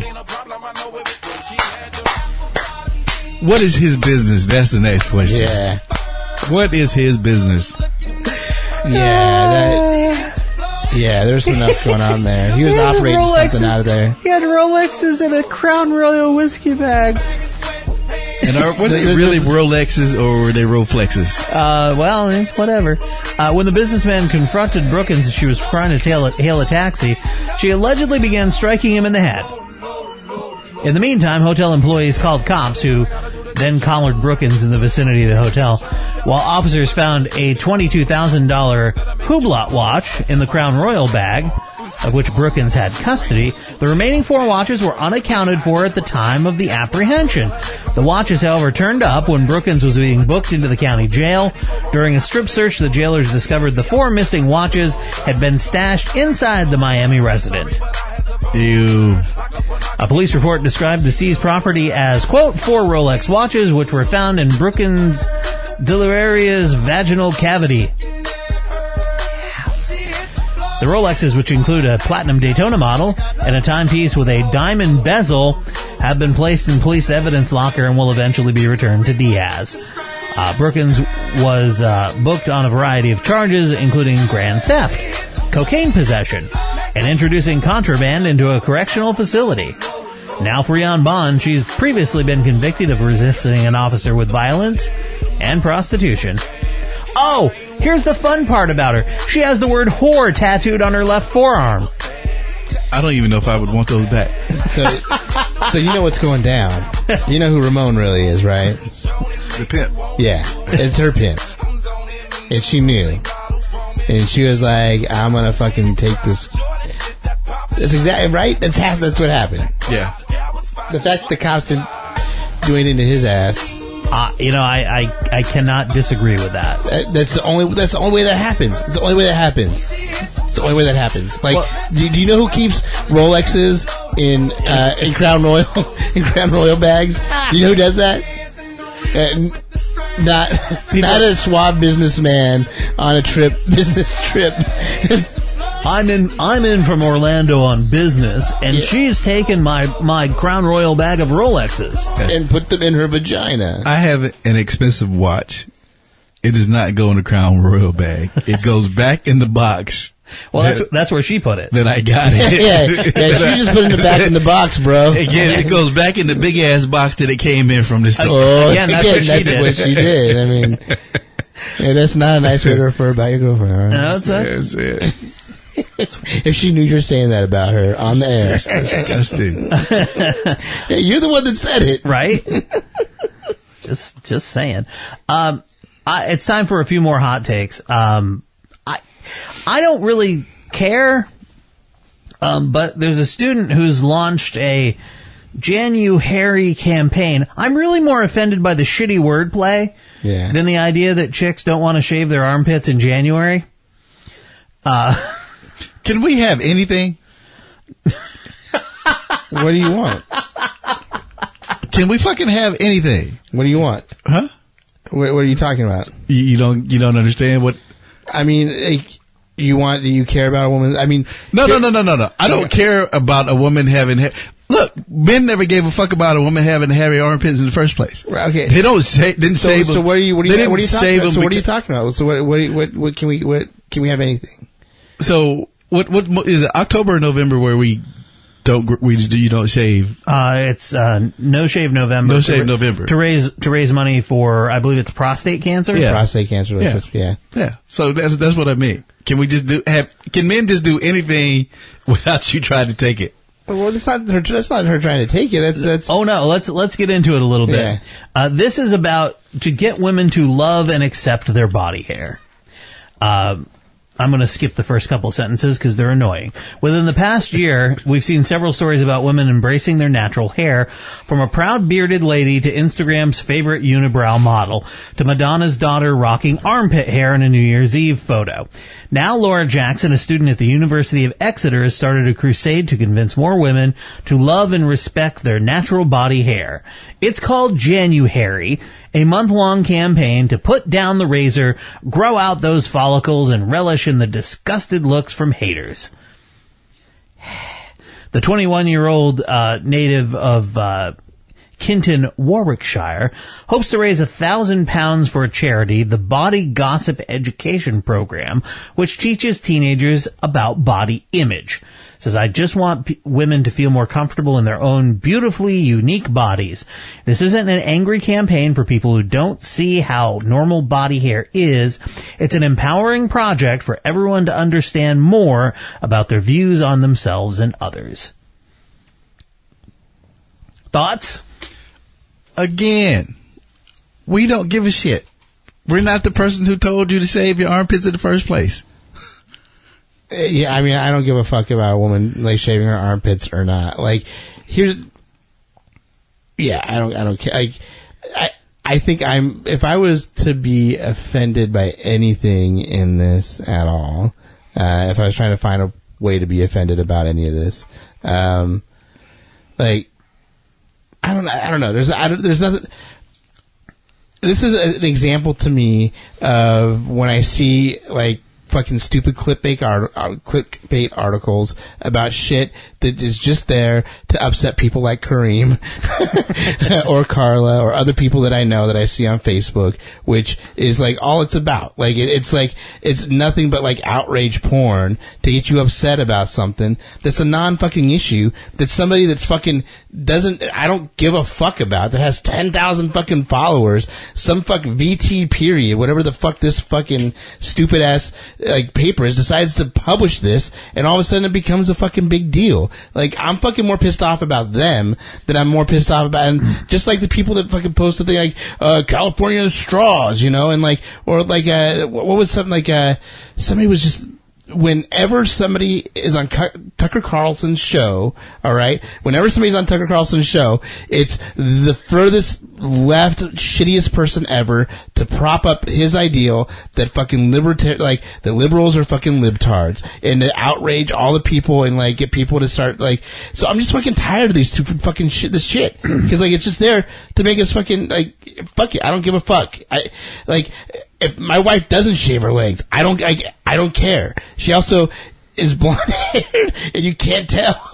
What is his business? That's the next question. Yeah. What is his business? Yeah, that, yeah, there's something else going on there. He was He had operating Rolexes- something out of there. He had Rolexes in a Crown Royal whiskey bag. And are, were they really Rolexes or were they Rolflexes? Uh, well, it's whatever. Uh, when the businessman confronted Brookins as she was trying to tail, hail a taxi, she allegedly began striking him in the head. In the meantime, hotel employees called cops, who then collared Brookins in the vicinity of the hotel, while officers found a twenty-two thousand dollars Hublot watch in the Crown Royal bag, of which Brookins had custody. The remaining four watches were unaccounted for at the time of the apprehension. The watches, however, turned up when Brookins was being booked into the county jail. During a strip search, the jailers discovered the four missing watches had been stashed inside the Miami resident. Ew. A police report described the seized property as, quote, four Rolex watches, which were found in Brookins' Deliria's vaginal cavity. The Rolexes, which include a platinum Daytona model and a timepiece with a diamond bezel, have been placed in police evidence locker and will eventually be returned to Diaz. Uh, Brookins was uh, booked on a variety of charges, including grand theft, cocaine possession, and introducing contraband into a correctional facility. Now free on bond, she's previously been convicted of resisting an officer with violence and prostitution. Oh, here's the fun part about her. She has the word whore tattooed on her left forearm. I don't even know if I would want those back. So, so you know what's going down. You know who Ramon really is, right? The pimp. Yeah, it's her pimp. And she knew. And she was like, I'm gonna fucking take this. That's exactly right. That's half, that's what happened. Yeah. The fact the cops didn't do anything to his ass. Uh, you know, I, I I cannot disagree with that. That, that's the only. That's the only way that happens. It's the only way that happens. It's the only way that happens. Like, Well- do, do you know who keeps Rolexes in uh, in Crown Royal in Crown Royal bags? Do you know who does that? Uh, n- not not a suave businessman on a trip, business trip. I'm in I'm in from Orlando on business, and Yeah. she's taken my, my Crown Royal bag of Rolexes. And put them in her vagina. I have an expensive watch. It does not go in the Crown Royal bag. It goes back in the box. Well, that's that, that's where she put it. that I got it. yeah, yeah, she just put it back in the box, bro. Again, it goes back in the big ass box that it came in from the store. Oh, Again, that's what she did. what she did. I mean, yeah, that's not a nice way to refer about your girlfriend. All right? No, that's, that's, That's it. If she knew you're saying that about her on the air. Disgusting. Yeah, you're the one that said it. right? just just saying. Um, I, it's time for a few more hot takes. Um, I I don't really care, um, but there's a student who's launched a January campaign. I'm really more offended by the shitty wordplay Yeah. than the idea that chicks don't want to shave their armpits in January. Uh, Can we have anything? What do you want? Can we fucking have anything? What do you want? Huh? What, what are you talking about? You, you don't you don't understand what? I mean, like, you want? Do you care about a woman? I mean, No, no, no, no, no, no. I don't care about a woman having. Ha- Look, men never gave a fuck about a woman having hairy armpits in the first place. Right, okay. They don't say. Didn't So, save. so them. what are you? What are They you? didn't What are you talking save about? So them what are you because- talking about? So what? What? What? What can we? What can we have anything? So what? What mo- is it? October or November where we don't gr- we do you don't shave? Uh, it's uh, No Shave November. No to Shave ra- November. to raise to raise money for, I believe it's prostate cancer. Yeah. Prostate cancer. Yeah. Just, yeah. Yeah. So that's that's what I mean. Can we just do have? Can men just do anything without you trying to take it? Well, that's not her. That's not her trying to take it. That's that's. Oh no, let's let's get into it a little bit. Yeah. Uh, this is about to get women to love and accept their body hair. Uh, I'm going to skip the first couple sentences because they're annoying. Within the past year, we've seen several stories about women embracing their natural hair, from a proud bearded lady to Instagram's favorite unibrow model, to Madonna's daughter rocking armpit hair in a New Year's Eve photo. Now Laura Jackson, a student at the University of Exeter, has started a crusade to convince more women to love and respect their natural body hair. It's called Januhairy, a month-long campaign to put down the razor, grow out those follicles, and relish in the disgusted looks from haters. The twenty-one-year-old uh, native of uh, Kinton, Warwickshire, hopes to raise a thousand pounds for a charity, the Body Gossip Education Program, which teaches teenagers about body image. Says, I just want p- women to feel more comfortable in their own beautifully unique bodies. This isn't an angry campaign for people who don't see how normal body hair is. It's an empowering project for everyone to understand more about their views on themselves and others. Thoughts? Again, we don't give a shit. We're not the person who told you to shave your armpits in the first place. Yeah, I mean, I don't give a fuck about a woman like shaving her armpits or not. Like, here's, yeah, I don't, I don't care. Like, I, I think I'm. If I was to be offended by anything in this at all, uh, if I was trying to find a way to be offended about any of this, um, like, I don't, I don't know. There's, I don't, there's nothing. This is an example to me of when I see like fucking stupid clickbait, art, clickbait articles about shit that is just there to upset people like Kareem or Carla or other people that I know that I see on Facebook, which is like all it's about. Like it, it's like it's nothing but like outrage porn to get you upset about something that's a non-fucking issue that somebody that's fucking doesn't, I don't give a fuck about, that has ten thousand fucking followers, some fucking V T period, whatever the fuck this fucking stupid ass like paper is, decides to publish this, and all of a sudden it becomes a fucking big deal. Like, I'm fucking more pissed off about them than I'm more pissed off about, and just like the people that fucking post the thing like, uh, California straws, you know, and like, or like, uh, what was something like, uh, somebody was just, whenever somebody is on Tucker Carlson's show, all right, whenever somebody's on Tucker Carlson's show, it's the furthest left, shittiest person ever to prop up his ideal that fucking liberta- like the liberals are fucking libtards, and to outrage all the people and like get people to start like. So I'm just fucking tired of these two fucking shit. This shit because like it's just there to make us fucking like fuck it. I don't give a fuck. I like. If my wife doesn't shave her legs, I don't, I, I don't care. She also is blonde haired, and you can't tell.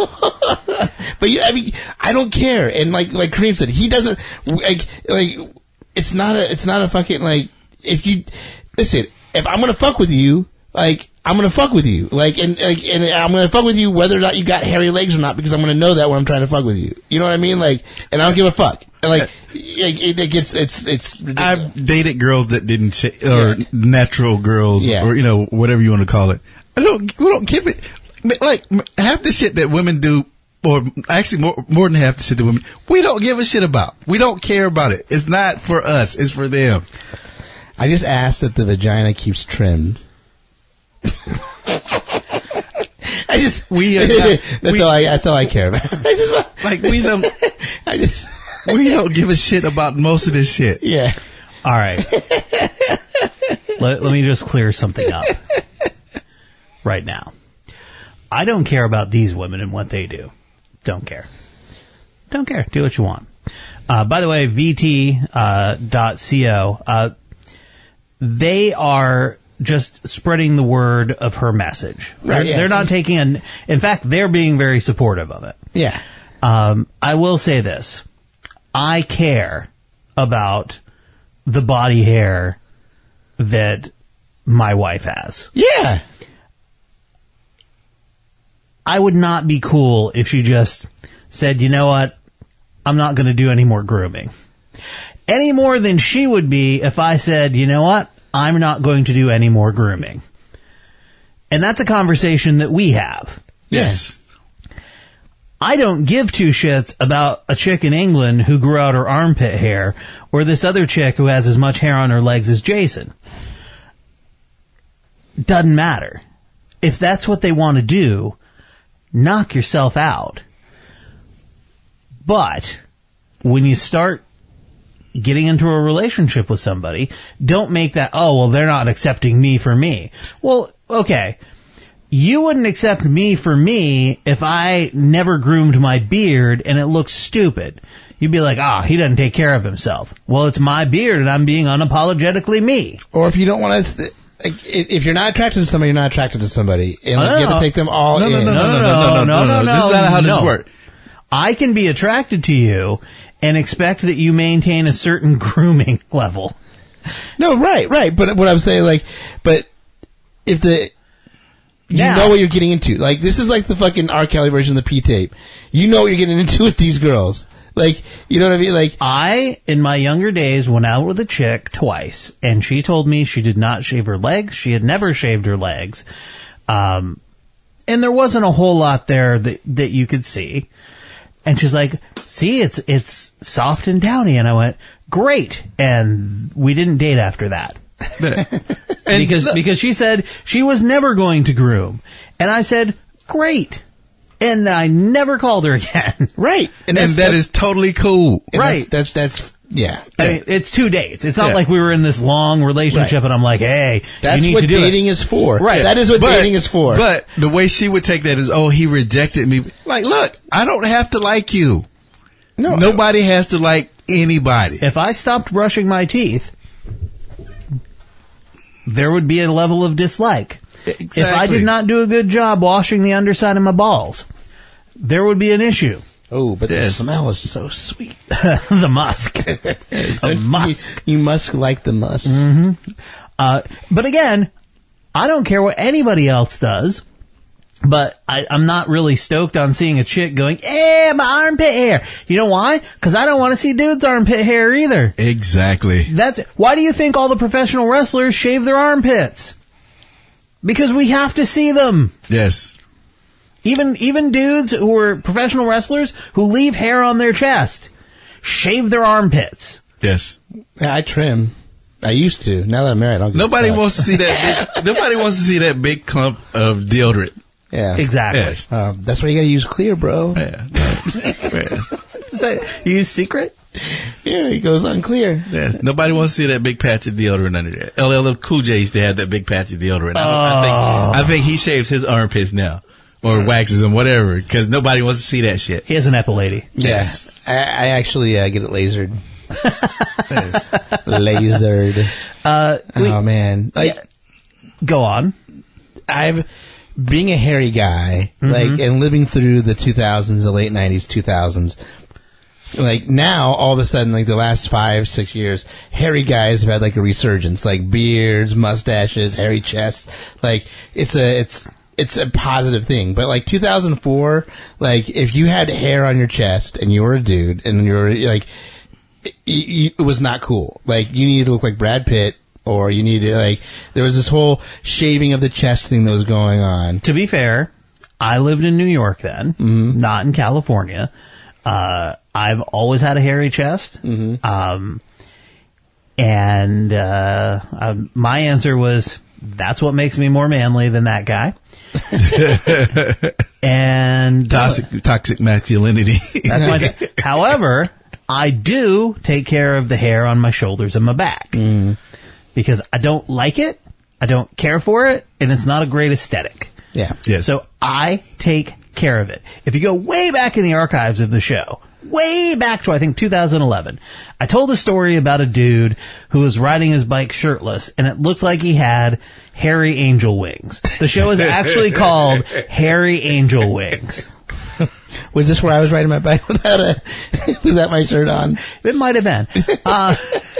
But you, I mean, I don't care. And like, like Kareem said, he doesn't, like, like, it's not a, it's not a fucking, like, if you, listen, if I'm gonna fuck with you, like, I'm gonna fuck with you. Like, and, like, and I'm gonna fuck with you whether or not you got hairy legs or not, because I'm gonna know that when I'm trying to fuck with you. You know what I mean? Like, and I don't give a fuck. And like, it, it gets, it's, it's ridiculous. I've dated girls that didn't, sh- or yeah. natural girls, yeah. or, you know, whatever you want to call it. I don't, we don't give it, like, half the shit that women do, or actually more, more than half the shit that women, we don't give a shit about. We don't care about it. It's not for us. It's for them. I just ask that the vagina keeps trimmed. I just, we are not, that's, we, all I, that's all I care about. I just want, like, we don't, I just, we don't give a shit about most of this shit. Yeah. All right. let, let me just clear something up right now. I don't care about these women and what they do. Don't care. Don't care. Do what you want. Uh, by the way, V T dot co, uh, they are just spreading the word of her message. Right, they're, yeah. they're not taking an, in fact, they're being very supportive of it. Yeah. Um, I will say this. I care about the body hair that my wife has. Yeah. I would not be cool if she just said, you know what, I'm not going to do any more grooming. Any more than she would be if I said, you know what, I'm not going to do any more grooming. And that's a conversation that we have. Yes. I don't give two shits about a chick in England who grew out her armpit hair or this other chick who has as much hair on her legs as Jason. doesn't matter. If that's what they want to do, knock yourself out. But when you start getting into a relationship with somebody, don't make that, oh, well, they're not accepting me for me. Well, okay. You wouldn't accept me for me if I never groomed my beard and it looks stupid. You'd be like, ah, oh, he doesn't take care of himself. Well, it's my beard and I'm being unapologetically me. Or if you don't want to, like, if you're not attracted to somebody, you're not attracted to somebody. And Oh, like, no, you have no. to take them all No, no, in. no, no, no, no, no, no, no, no. This is not how this no. works. I can be attracted to you and expect that you maintain a certain grooming level. No, right, right. But what I'm saying, like, but if the, you Now- know what you're getting into. Like, this is like the fucking R. Kelly version of the P-tape. You know what you're getting into with these girls. Like, you know what I mean? Like, I, in my younger days, went out with a chick twice, and she told me she did not shave her legs. She had never shaved her legs. Um, and there wasn't a whole lot there that, that you could see. And she's like, see, it's, it's soft and downy. And I went, great. And we didn't date after that. because, because she said she was never going to groom. And I said, great. And I never called her again. right. And, that's, that is totally cool. and right. That's, that's, that's yeah. I mean, it's two dates. It's not Yeah. like we were in this long relationship Right. and I'm like, hey, That's you need what to do dating it. is for. Right. That is what But- dating is for. But the way she would take that is, oh, he rejected me. Like, look, I don't have to like you. no, Nobody has to like anybody. If I stopped brushing my teeth, there would be a level of dislike. Exactly. If I did not do a good job washing the underside of my balls, there would be an issue. Oh, but Yes. the smell is so sweet. The musk. A musk. You, you musk like the musk. Uh, but again, I don't care what anybody else does, but I, I'm not really stoked on seeing a chick going, eh, my armpit hair. You know why? Because I don't want to see dudes' armpit hair either. Exactly. That's why do you think all the professional wrestlers shave their armpits? Because we have to see them. Yes. Even even dudes who are professional wrestlers who leave hair on their chest shave their armpits. Yes. Yeah, I trim. I used to. Now that I'm married, I don't give a Nobody fuck. wants to see that. Big, nobody wants to see that big clump of deodorant. Yeah. Exactly. Yes. Uh, that's why you gotta use clear, bro. Yeah. yes. Is that, you use secret? Yeah, it goes unclear. Yes. Nobody wants to see that big patch of deodorant under there. L L Cool J used to have that big patch of deodorant. I, don't- I think I think he shaves his armpits now. Or waxes them, whatever, because nobody wants to see that shit. He has an epilady. Yes. I, I actually uh, get it lasered. Lasered. Uh, we- Oh, man. Like, Go on. I've, being a hairy guy, Mm-hmm. like, and living through the two thousands, the late nineties, two thousands, like, now, all of a sudden, like, the last five, six years, hairy guys have had, like, a resurgence. Like, beards, mustaches, hairy chests. Like, it's a, it's, it's a positive thing. But, like, two thousand four, like, if you had hair on your chest and you were a dude and you were, like, it, it, it was not cool. Like, you needed to look like Brad Pitt, or you needed, like, there was this whole shaving of the chest thing that was going on. To be fair, I lived in New York then, not in California. Uh, I've always had a hairy chest. Um, and uh, uh, my answer was, that's what makes me more manly than that guy. and Toxic, toxic masculinity. that's my thing. However, I do take care of the hair on my shoulders and my back. Because I don't like it, I don't care for it, and it's not a great aesthetic. Yeah. Yes. So I take care of it. If you go way back in the archives of the show, way back to I think two thousand eleven, I told a story about a dude who was riding his bike shirtless, and it looked like he had hairy angel wings. The show is actually called Hairy Angel Wings. Was this where I was riding my bike without a, without my shirt on? It might have been. Uh,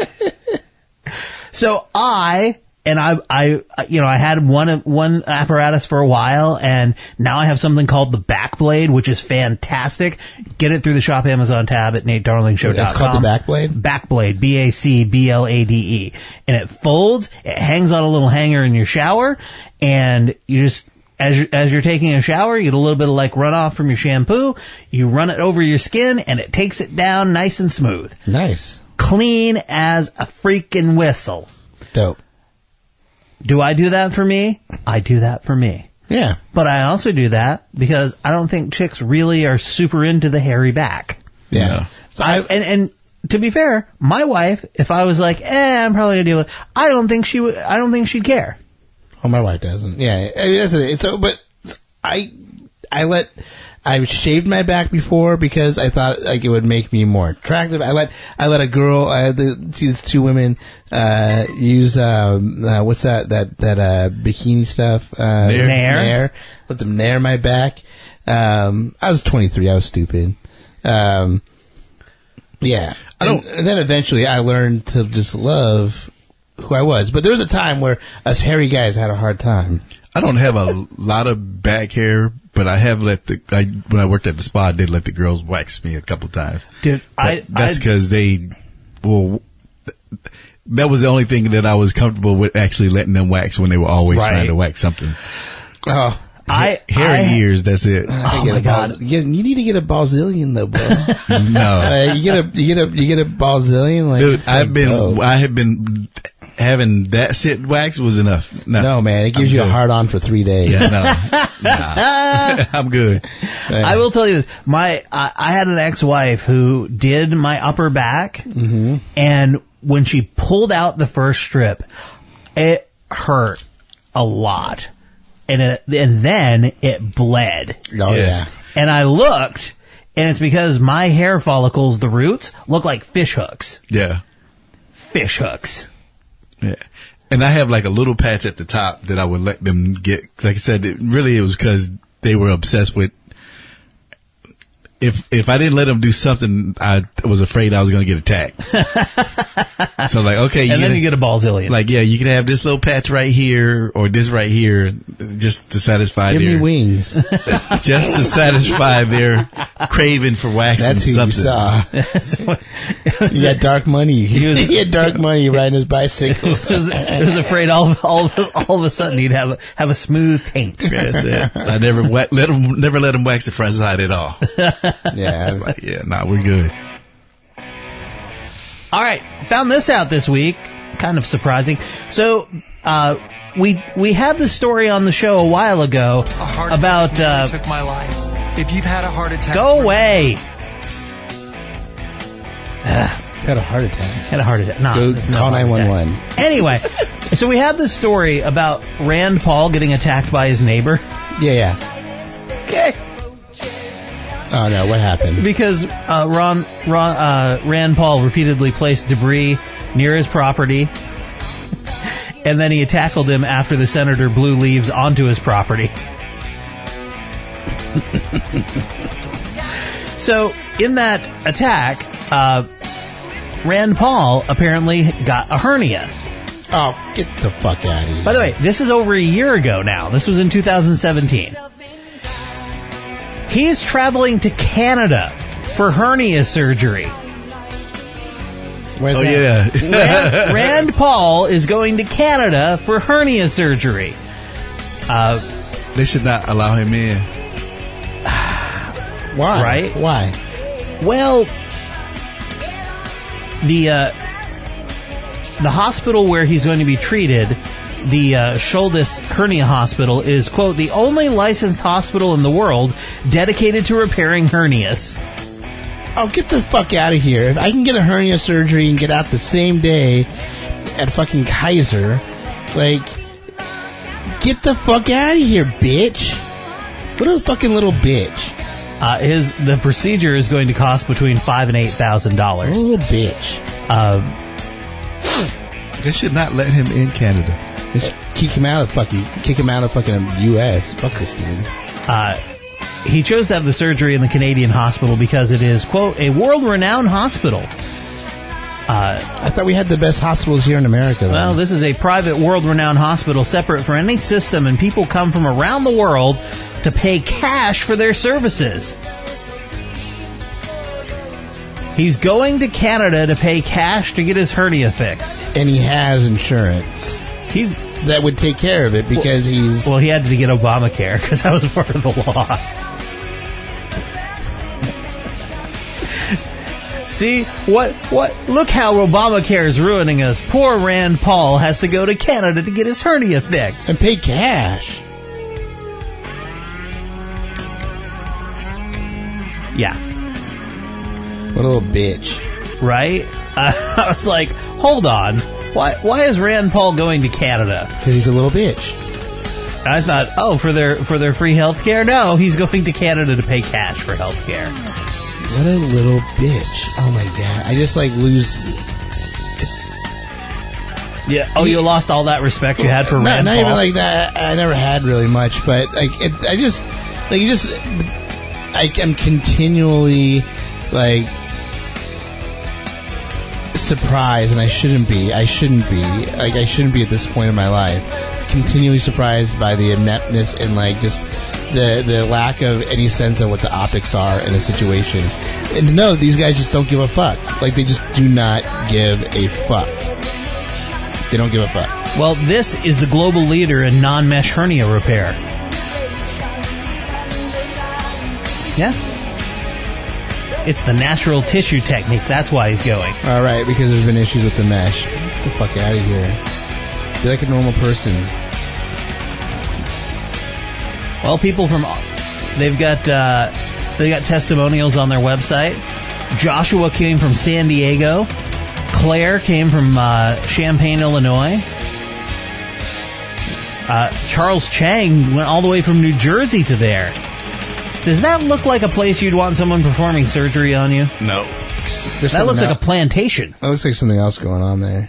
so I, and I, I, you know, I had one, one apparatus for a while, and now I have something called the Backblade, which is fantastic. Get it through the Shop Amazon tab at nate darling show dot com. It's called the Backblade? Backblade, B A C B L A D E. And it folds, it hangs on a little hanger in your shower, and you just, as you're, as you're taking a shower, you get a little bit of like runoff from your shampoo, you run it over your skin, and it takes it down nice and smooth. Nice. Clean as a freaking whistle. Dope. Do I do that for me? I do that for me. Yeah. But I also do that because I don't think chicks really are super into the hairy back. Yeah. Yeah. So I, and, and to be fair, my wife, if I was like, eh, I'm probably gonna deal with it, I don't think she would, I don't think she'd care. Oh, my wife doesn't. Yeah. I mean, that's it. So, but I, I let, I've shaved my back before because I thought like it would make me more attractive. I let, I let a girl, I had the, these two women, uh, use, um, uh, what's that, that, that, uh, bikini stuff? Uh, Nair. Nair. Nair. Let them nair my back. Um, I was twenty-three. I was stupid. Um, yeah. I don't- And, and then eventually I learned to just love who I was. But there was a time where us hairy guys had a hard time. I don't have a lot of back hair, but I have let the, I, when I worked at the spa, I did let the girls wax me a couple times. Dude, But I, that's I, because they, well, that was the only thing that I was comfortable with actually letting them wax when they were always Right. trying to wax something. Oh. I, Hair I, and ears, that's it. Oh Get my a ball- God. You, get- you need to get a Balzillion though, bro. No. uh, you get a you get a you get a Balzillion, like Dude, it's I've like, been, oh. I have been, having that shit wax was enough. No, No, man, it gives I'm you a good. hard on for three days. Yeah, no. Nah. I'm good. I will tell you this. My, I, I had an ex-wife who did my upper back, Mm-hmm. and when she pulled out the first strip, it hurt a lot. And it, and then it bled. Oh Yes. yeah. And I looked, and it's because my hair follicles, the roots, look like fish hooks. Yeah. Fish hooks. Yeah. And I have like a little patch at the top that I would let them get. Like I said, it, really it was because they were obsessed with. If if I didn't let them do something, I was afraid I was going to get attacked. So like, okay, you And then gotta- you get a Balzillion. like, yeah, you can have this little patch right here or this right here, just to satisfy Give their, me wings. just to satisfy their craving for waxing That's who something. you saw. He had dark money. He was- He had dark money riding his bicycle. He was, he was afraid all, all, all of a sudden he'd have a, have a smooth taint. That's it. I never wa- let them, never let them wax the front side at all. Yeah. Like, yeah, nah, we're good. All right, found this out this week. Kind of surprising. So, uh, we we had the story on the show a while ago A heart about. attack Uh, took my life. If you've had a heart attack, go away. Had a heart attack. Had a heart attack. Nah, Go it's no call heart nine one attack. one. Anyway, so we had this story about Rand Paul getting attacked by his neighbor. Yeah, yeah. Okay. Oh no, what happened? Because uh, Ron, Ron, uh, Rand Paul repeatedly placed debris near his property, and then he tackled him after the senator blew leaves onto his property. So, in that attack, uh, Rand Paul apparently got a hernia. Oh, get the fuck out of here. By the way, this is over a year ago now. This was in two thousand seventeen. He's traveling to Canada for hernia surgery. Where's Oh that? yeah. Rand, Rand Paul is going to Canada for hernia surgery. Uh, They should not allow him in. Why? Right? Why? well, the uh, the hospital where he's going to be treated, the uh, Sholdis Hernia Hospital, is, quote, the only licensed hospital in the world dedicated to repairing hernias. Oh, get the fuck out of here. If I can get a hernia surgery and get out the same day at fucking Kaiser, like, get the fuck out of here, bitch. What a fucking little bitch. Uh, his the procedure is going to cost between five and eight thousand What a dollars. little bitch. Uh, They should not let him in Canada. Just kick him out of fucking, kick him out of fucking U S. Fuck this dude. uh, he chose to have the surgery in the Canadian hospital because it is, quote, a world-renowned hospital. I thought we had the best hospitals here in America, though. Well, this is a private, world-renowned hospital separate from any system, and people come from around the world to pay cash for their services. He's going to Canada to pay cash to get his hernia fixed. And he has insurance He's that would take care of it because he's... well, he had to get Obamacare because that was part of the law. See, what, what, look how Obamacare is ruining us. Poor Rand Paul has to go to Canada to get his hernia fixed. And pay cash. Yeah. What a little bitch. Right? Uh, I was like, hold on. Why, why is Rand Paul going to Canada? Because he's a little bitch. I thought, oh, for their, for their free health care? No, he's going to Canada to pay cash for health care. What a little bitch. Oh my god. I just like lose. Yeah. Oh, you lost all that respect you had for no, Rand not Paul? even like that. I never had really much, but like it, I just like you just I am continually like surprised, and I shouldn't be. I shouldn't be. Like I shouldn't be at this point in my life. Continually surprised by the ineptness and like just the the lack of any sense of what the optics are in a situation. And to know these guys just don't give a fuck. Like they just do not give a fuck. They don't give a fuck. Well, this is the global leader in non-mesh hernia repair. Yeah. It's the natural tissue technique. That's why he's going. All right, because there's been issues with the mesh. Get the fuck out of here. Be like a normal person. Well, people from they've got uh, they got testimonials on their website. Joshua came from San Diego. Claire came from uh, Champaign, Illinois. Uh, Charles Chang went all the way from New Jersey to there. Does that look like a place you'd want someone performing surgery on you? No. There's That looks something like a plantation. That looks like something else going on there.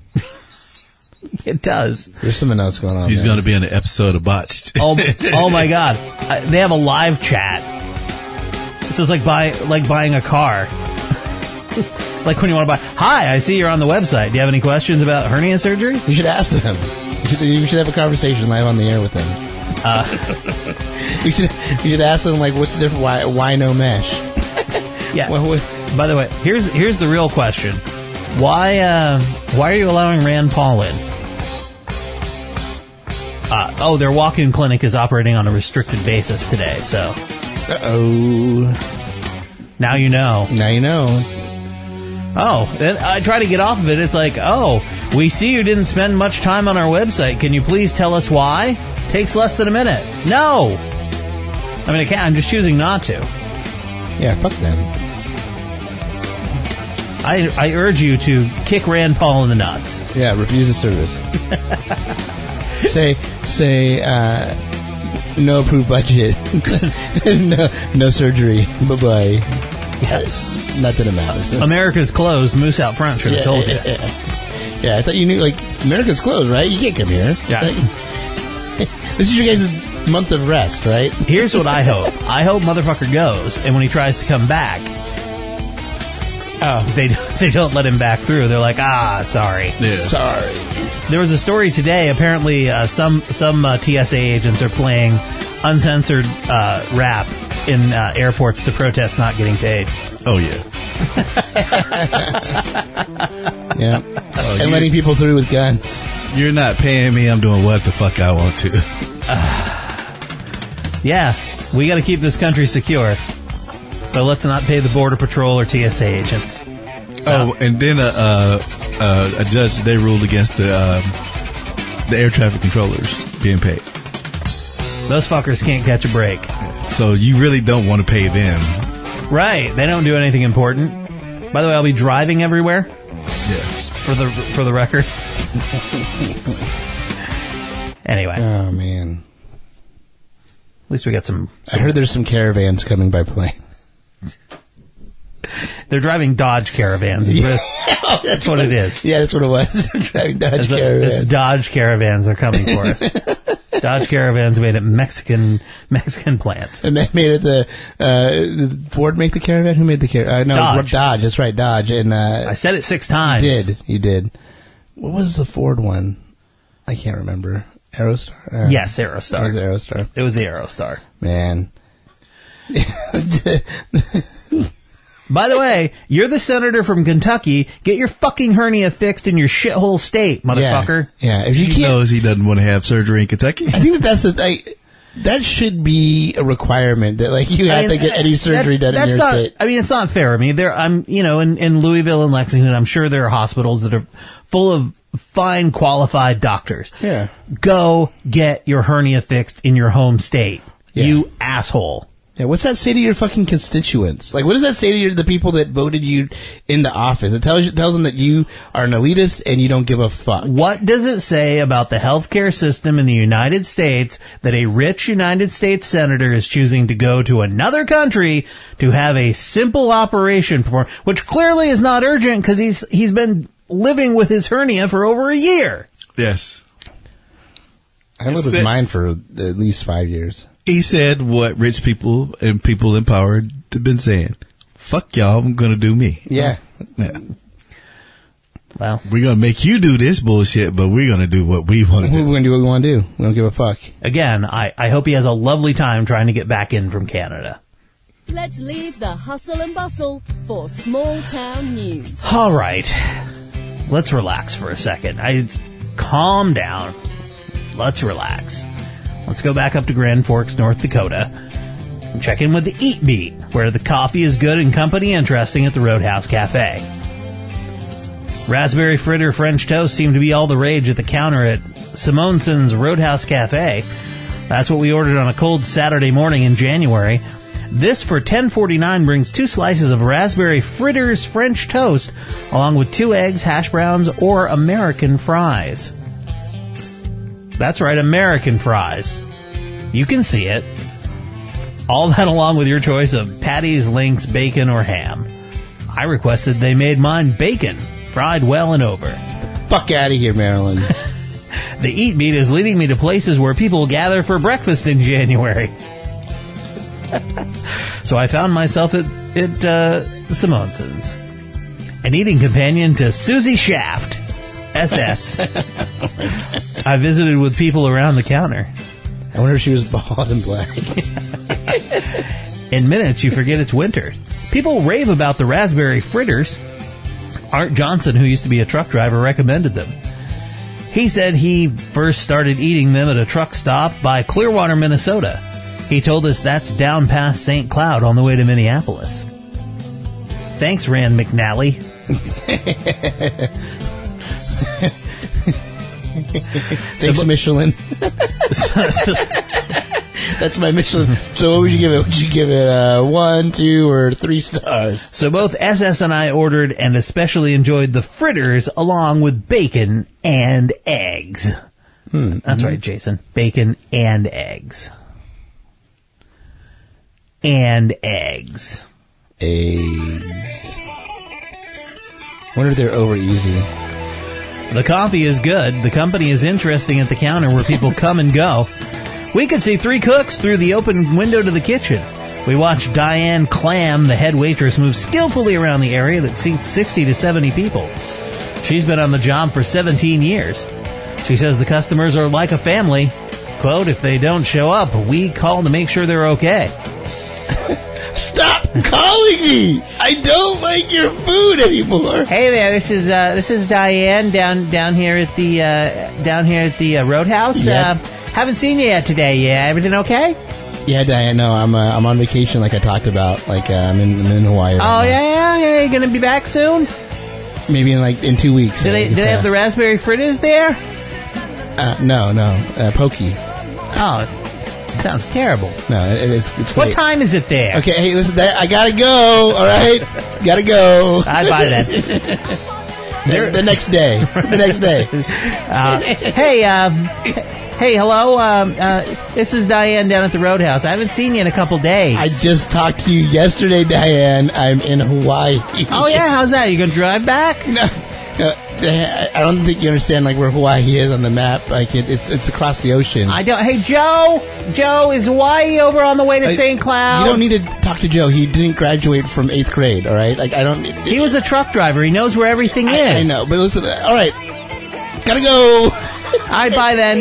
It does. There's something else going on He's there. going to be in an episode of Botched. Oh, oh my God! I, they have a live chat. So it's like buy like buying a car. Like when you want to buy. Hi, I see you're on the website. Do you have any questions about hernia surgery? You should ask them. You should, you should have a conversation live on the air with them. Uh, you should you should ask them like, what's the difference? Why why no mesh? Yeah. What, what, By the way, here's here's the real question: Why uh, why are you allowing Rand Paul in? Uh, oh, their walk-in clinic is operating on a restricted basis today. So, uh oh. Now you know. Now you know. Oh, and I try to get off of it. It's like, oh, we see you didn't spend much time on our website. Can you please tell us why? Takes less than a minute. No. I mean, I can't. I'm just choosing not to. Yeah, fuck them. I I urge you to kick Rand Paul in the nuts. Yeah, refuse the service. say say uh, no approved budget. no no surgery. Bye bye. Yeah. Not that it matters. America's closed. Moose out front should have yeah, told yeah, you. Yeah. yeah, I thought you knew. Like America's closed, right? You can't come here. Yeah. This is your guys' month of rest, right? Here's what I hope. I hope motherfucker goes, and when he tries to come back, oh, they they don't let him back through. They're like, ah, sorry, Yeah. Sorry. There was a story today. Apparently, uh, some some uh, T S A agents are playing uncensored uh, rap in uh, airports to protest not getting paid. Oh, yeah. Yeah. Oh, and you- letting people through with guns. You're not paying me. I'm doing what the fuck I want to. Yeah, we got to keep this country secure. So let's not pay the Border Patrol or T S A agents. So, Oh, and then a, uh, uh, a judge today ruled against the um, the air traffic controllers being paid. those fuckers can't catch a break. So you really don't want to pay them. Right. They don't do anything important. By the way, I'll be driving everywhere. Yes. For the for the record. Anyway, Oh, man. at least we got some, I heard there's some caravans coming by plane. they're driving Dodge Caravans. Is what, Oh, that's what it is. Yeah, that's what it was. They're driving Dodge It's, a- caravans. it's Dodge Caravans are coming for us. Dodge Caravans made at Mexican Mexican plants. And they made it the, uh, did Ford make the caravan? Who made the caravan? Uh, no, Dodge. Dodge. That's right, Dodge. And, uh, I said it six times. you did. You did. What was the Ford one? I can't remember. Aerostar? Uh, Yes, It was Aerostar. Aerostar. It was the Aerostar. Man. By the way, you're the senator from Kentucky. Get your fucking hernia fixed in your shithole state, motherfucker. Yeah. yeah. If you He can't, knows he doesn't want to have surgery in Kentucky. I think that that's the, I, That should be a requirement that like you I have mean, to get any surgery that, done in that's your not, state. I mean, it's not fair. I mean, there, I'm, you know, in, in Louisville and Lexington, I'm sure there are hospitals that are full of fine, qualified doctors. Yeah. Go get your hernia fixed in your home state. Yeah. You asshole. Yeah, what's that say to your fucking constituents? Like, what does that say to your, the people that voted you into office? It tells you, tells them that you are an elitist and you don't give a fuck. What does it say about the healthcare system in the United States that a rich United States senator is choosing to go to another country to have a simple operation performed, which clearly is not urgent because he's he's been living with his hernia for over a year. Yes. I lived with mine for at least five years. He said what rich people and people in power have been saying. Fuck y'all, I'm going to do me. Yeah. yeah. Well, we're going to make you do this bullshit, but we're going to do what we want to do. We're going to do what we want to do. We don't give a fuck. Again, I, I hope he has a lovely time trying to get back in from Canada. Let's leave the hustle and bustle for small town news. All right. Let's relax for a second. I calm down. Let's relax. Let's go back up to Grand Forks, North Dakota, and check in with the Eat Beat, where the coffee is good and company interesting at the Roadhouse Cafe. Raspberry fritter French toast seem to be all the rage at the counter at Simonson's Roadhouse Cafe. That's what we ordered on a cold Saturday morning in January. This for ten forty-nine brings two slices of raspberry fritters French toast, along with two eggs, hash browns, or American fries. That's right, American fries. You can see it. All that along with your choice of patties, links, bacon, or ham. I requested they made mine bacon, fried well and over. Fuck out of here, Maryland. The Eat Beat is leading me to places where people gather for breakfast in January. So I found myself at, at uh, Simonson's. An eating companion to Susie Shaft, S S. I visited with people around the counter. I wonder if she was bald and black. In minutes, you forget it's winter. People rave about the raspberry fritters. Art Johnson, who used to be a truck driver, recommended them. He said he first started eating them at a truck stop by Clearwater, Minnesota. He told us that's down past Saint Cloud on the way to Minneapolis. Thanks, Rand McNally. Thanks, so, Michelin. That's my Michelin. So what would you give it? Would you give it uh, one, two, or three stars? So both S S and I ordered and especially enjoyed the fritters along with bacon and eggs. Hmm. That's right, Jason. Bacon and eggs. And eggs. Eggs. Wonder if they're over easy. The coffee is good. The company is interesting at the counter where people come and go. We could see three cooks through the open window to the kitchen. We watched Diane Clam, the head waitress, move skillfully around the area that seats sixty to seventy people. She's been on the job for seventeen years. She says the customers are like a family. Quote, if they don't show up, we call to make sure they're okay. Stop calling me! I don't like your food anymore. Hey there, this is uh, this is Diane down down here at the uh, down here at the uh, Roadhouse. Yep. Uh, haven't seen you yet today. Yeah, everything okay? Yeah, Diane. No, I'm uh, I'm on vacation, like I talked about. Like uh, I'm in I'm in Hawaii. Right oh now. yeah, yeah. You gonna be back soon? Maybe in like in two weeks. Do they do they have the raspberry fritters there? Uh, no, no, uh, pokey. Oh. Sounds terrible. No, it, it's it's great. What time is it there? Okay, hey, listen, I gotta go. All right, gotta go. I'd buy that. the, the next day. The next day. Uh, hey, um, hey, hello. Um, uh, this is Diane down at the Roadhouse. I haven't seen you in a couple days. I just talked to you yesterday, Diane. I'm in Hawaii. Oh yeah, how's that? You gonna drive back? No. Uh, I don't think you understand like where Hawaii is on the map. Like it, it's it's across the ocean. I don't. Hey Joe, Joe, is Hawaii over on the way to I, Saint Cloud? You don't need to talk to Joe. He didn't graduate from eighth grade. All right, like I don't. It, he was a truck driver. He knows where everything I, is. I know, but listen. All right, gotta go. All right, bye then.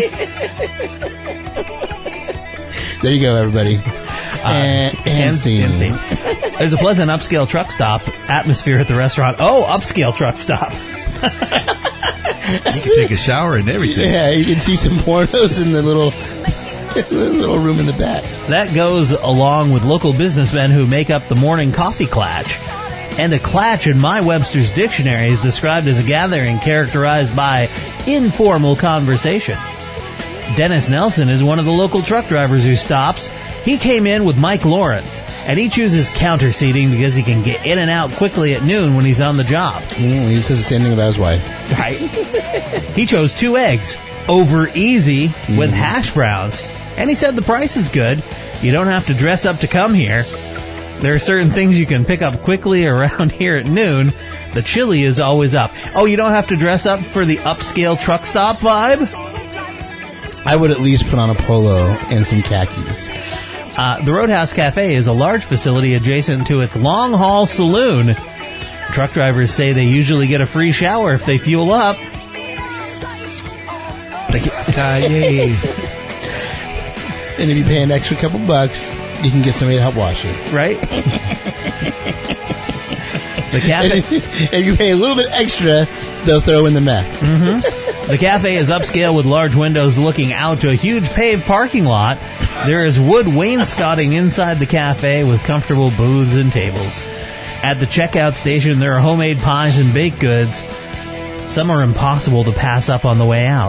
There you go, everybody. Uh, and, and, and scene. And scene. There's a pleasant upscale truck stop atmosphere at the restaurant. Oh, upscale truck stop. You can take a shower and everything. Yeah, you can see some pornos in the little Little room in the back. That goes along with local businessmen who make up the morning coffee clatch. And a clatch in my Webster's dictionary is described as a gathering characterized by informal conversation. Dennis Nelson is one of the local truck drivers who stops. He came in with Mike Lawrence, and he chooses counter seating because he can get in and out quickly at noon when he's on the job. Mm, he says the same thing about his wife. Right. He chose two eggs over easy with mm. hash browns, and he said the price is good. You don't have to dress up to come here. There are certain things you can pick up quickly around here at noon. The chili is always up. Oh, you don't have to dress up for the upscale truck stop vibe? I would at least put on a polo and some khakis. Uh, the Roadhouse Cafe is a large facility adjacent to its long haul saloon. Truck drivers say they usually get a free shower if they fuel up. And if you pay an extra couple bucks, you can get somebody to help wash it. Right? The cafe. And if, if you pay a little bit extra, they'll throw in the meth. Mm-hmm. The cafe is upscale with large windows looking out to a huge paved parking lot. There is wood wainscoting inside the cafe with comfortable booths and tables. At the checkout station, there are homemade pies and baked goods. Some are impossible to pass up on the way out.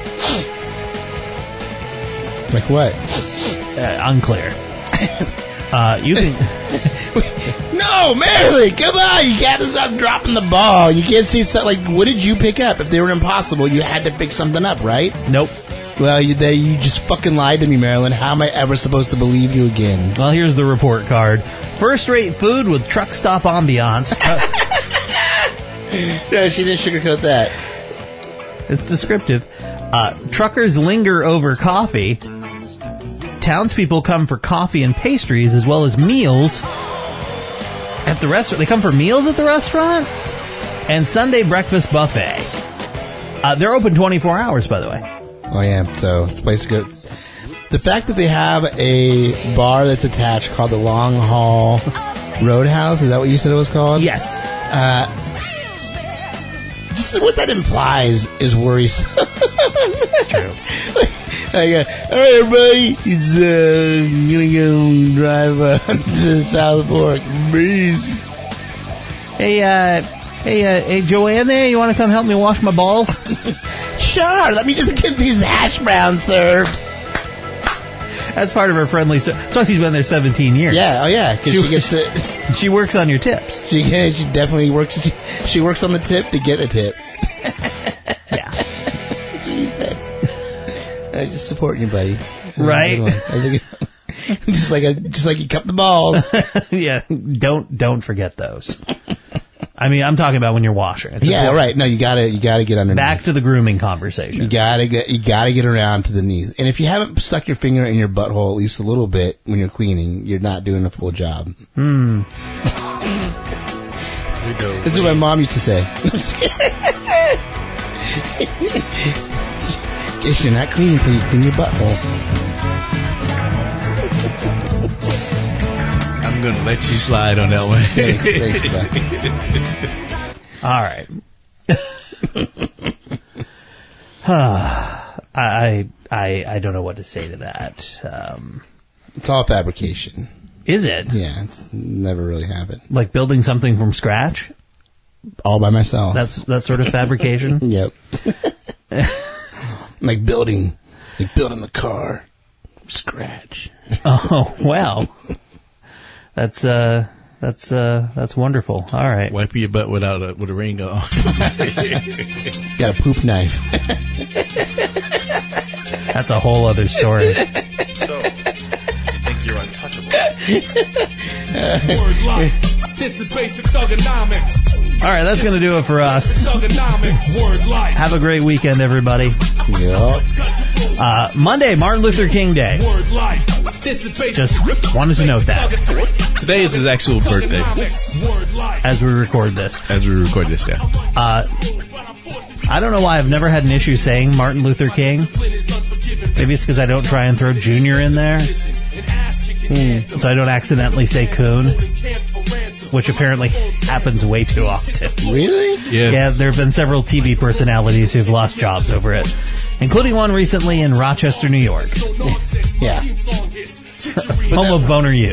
Like what? Uh, unclear. Uh, you can... No, Marilyn, come on! You gotta stop dropping the ball. You can't see something like, what did you pick up? If they were impossible, you had to pick something up, right? Nope. Well, you, they, you just fucking lied to me, Marilyn. How am I ever supposed to believe you again? Well, here's the report card. First-rate food with truck stop ambiance. No, she didn't sugarcoat that. It's descriptive. Uh, truckers linger over coffee. Townspeople come for coffee and pastries as well as meals at the restaurant. They come for meals at the restaurant? And Sunday breakfast buffet. Uh, they're open twenty-four hours, by the way. Oh, yeah. So it's a place to go. The fact that they have a bar that's attached called the Long Haul Roadhouse, is that what you said it was called? Yes. Uh, just what that implies is worrisome. It's true. like, like, uh, all right, everybody, it's uh, gonna go drive uh, to South Fork. Breeze. Hey, uh, hey, uh, hey, Joanne there, you want to come help me wash my balls? Sure, let me just get these hash browns served. That's part of her friendly... So, that's why she's been there seventeen years. Yeah, oh yeah, because she, she gets the... She works on your tips. She she definitely works... She, she works on the tip to get a tip. Yeah. That's what you said. I just support you, buddy. Right? just like a, just like you cup the balls. Yeah, don't don't forget those. I mean, I'm talking about when you're washing. It's yeah, important. right. No, you gotta you gotta get underneath. Back to the grooming conversation. You gotta get you gotta get around to the knees. And if you haven't stuck your finger in your butthole at least a little bit when you're cleaning, you're not doing a full job. Hmm. This is what my mom used to say. Guess you're not clean until you clean your butthole. I'm gonna let you slide on that one. Thanks, thanks, all right. I I I don't know what to say to that. Um, it's all fabrication. Is it? Yeah, it's never really happened. Like building something from scratch? All by myself. That's that sort of fabrication? Yep. Like building, like building the car from scratch. Oh, well. That's uh, that's uh, that's wonderful. All right, wipe your butt without a with a ring on. Got a poop knife. That's a whole other story. So, I think you're untouchable. Word life. This is basic thugonomics. All right, that's gonna do it for us. Word life. Have a great weekend, everybody. Yep. Uh, Monday, Martin Luther King Day. Word life. Just wanted to note that. Today is his actual birthday. As we record this. As we record this, yeah. Uh, I don't know why I've never had an issue saying Martin Luther King. Maybe it's because I don't try and throw Junior in there. Hmm. So I don't accidentally say Coon. Which apparently happens way too often. Really? Yes. Yeah, there have been several T V personalities who've lost jobs over it. Including one recently in Rochester, New York. Yeah. Home of Boner U.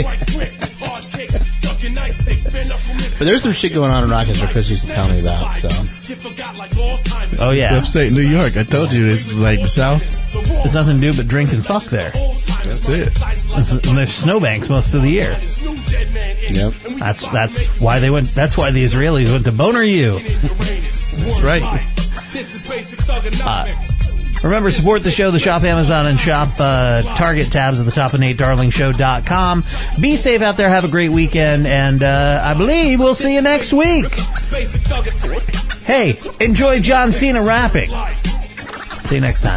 But there's some shit going on in Rochester Chris used to tell me about, so. Oh, yeah. Upstate New York. I told you, it's like the South. There's nothing to do but drink and fuck there. That's it. And there's snowbanks most of the year. Yep. That's that's why they went. That's why the Israelis went to Boner U. That's right. Uh, remember, support the show, the Shop Amazon and Shop uh, Target tabs at the top of Nate Darling Show dot com. Be safe out there. Have a great weekend. And uh, I believe we'll see you next week. Hey, enjoy John Cena rapping. See you next time.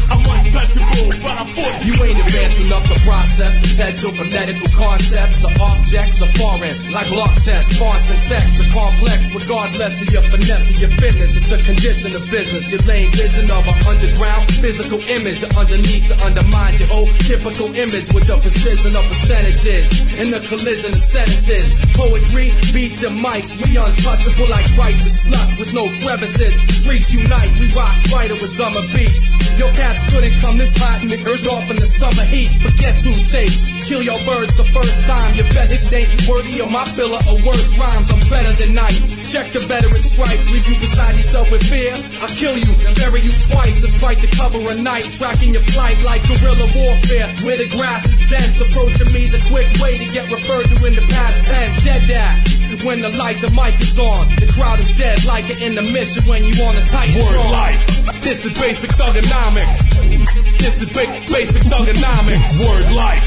You ain't advanced enough to process potential phonetical concepts or objects are foreign, like lock tests, fonts and text are complex, regardless of your finesse of your business. It's a condition of business. Your lane vision of an underground physical image underneath to undermine your whole typical image with the precision of percentages and the collision of sentences. Poetry beats your mics, we untouchable like righteous sluts with no crevices. Streets unite, we rock brighter with dumber beats. Your cats couldn't come this hot and urged off in the summer heat. Forget two takes, kill your birds the first time. Your best ain't worthy of my filler of worst rhymes. I'm better than nice. Check the veteran stripes, leave you beside yourself with fear. I'll kill you, bury you twice, despite the cover of night. Tracking your flight like guerrilla warfare, where the grass is dense. Approaching me's a quick way to get referred to in the past tense. Dead that. When the light the mic is on, the crowd is dead like an intermission when you on a tight Word life. This is basic thugonomics. This is ba- basic thugonomics. Word life.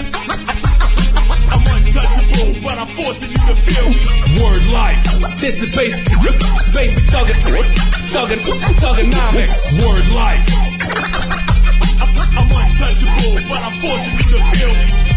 I'm untouchable, but I'm forcing you to feel me. Word life. This is basic, basic thuggin, thuggin, thugonomics. Word life. I'm untouchable, but I'm forcing you to feel me.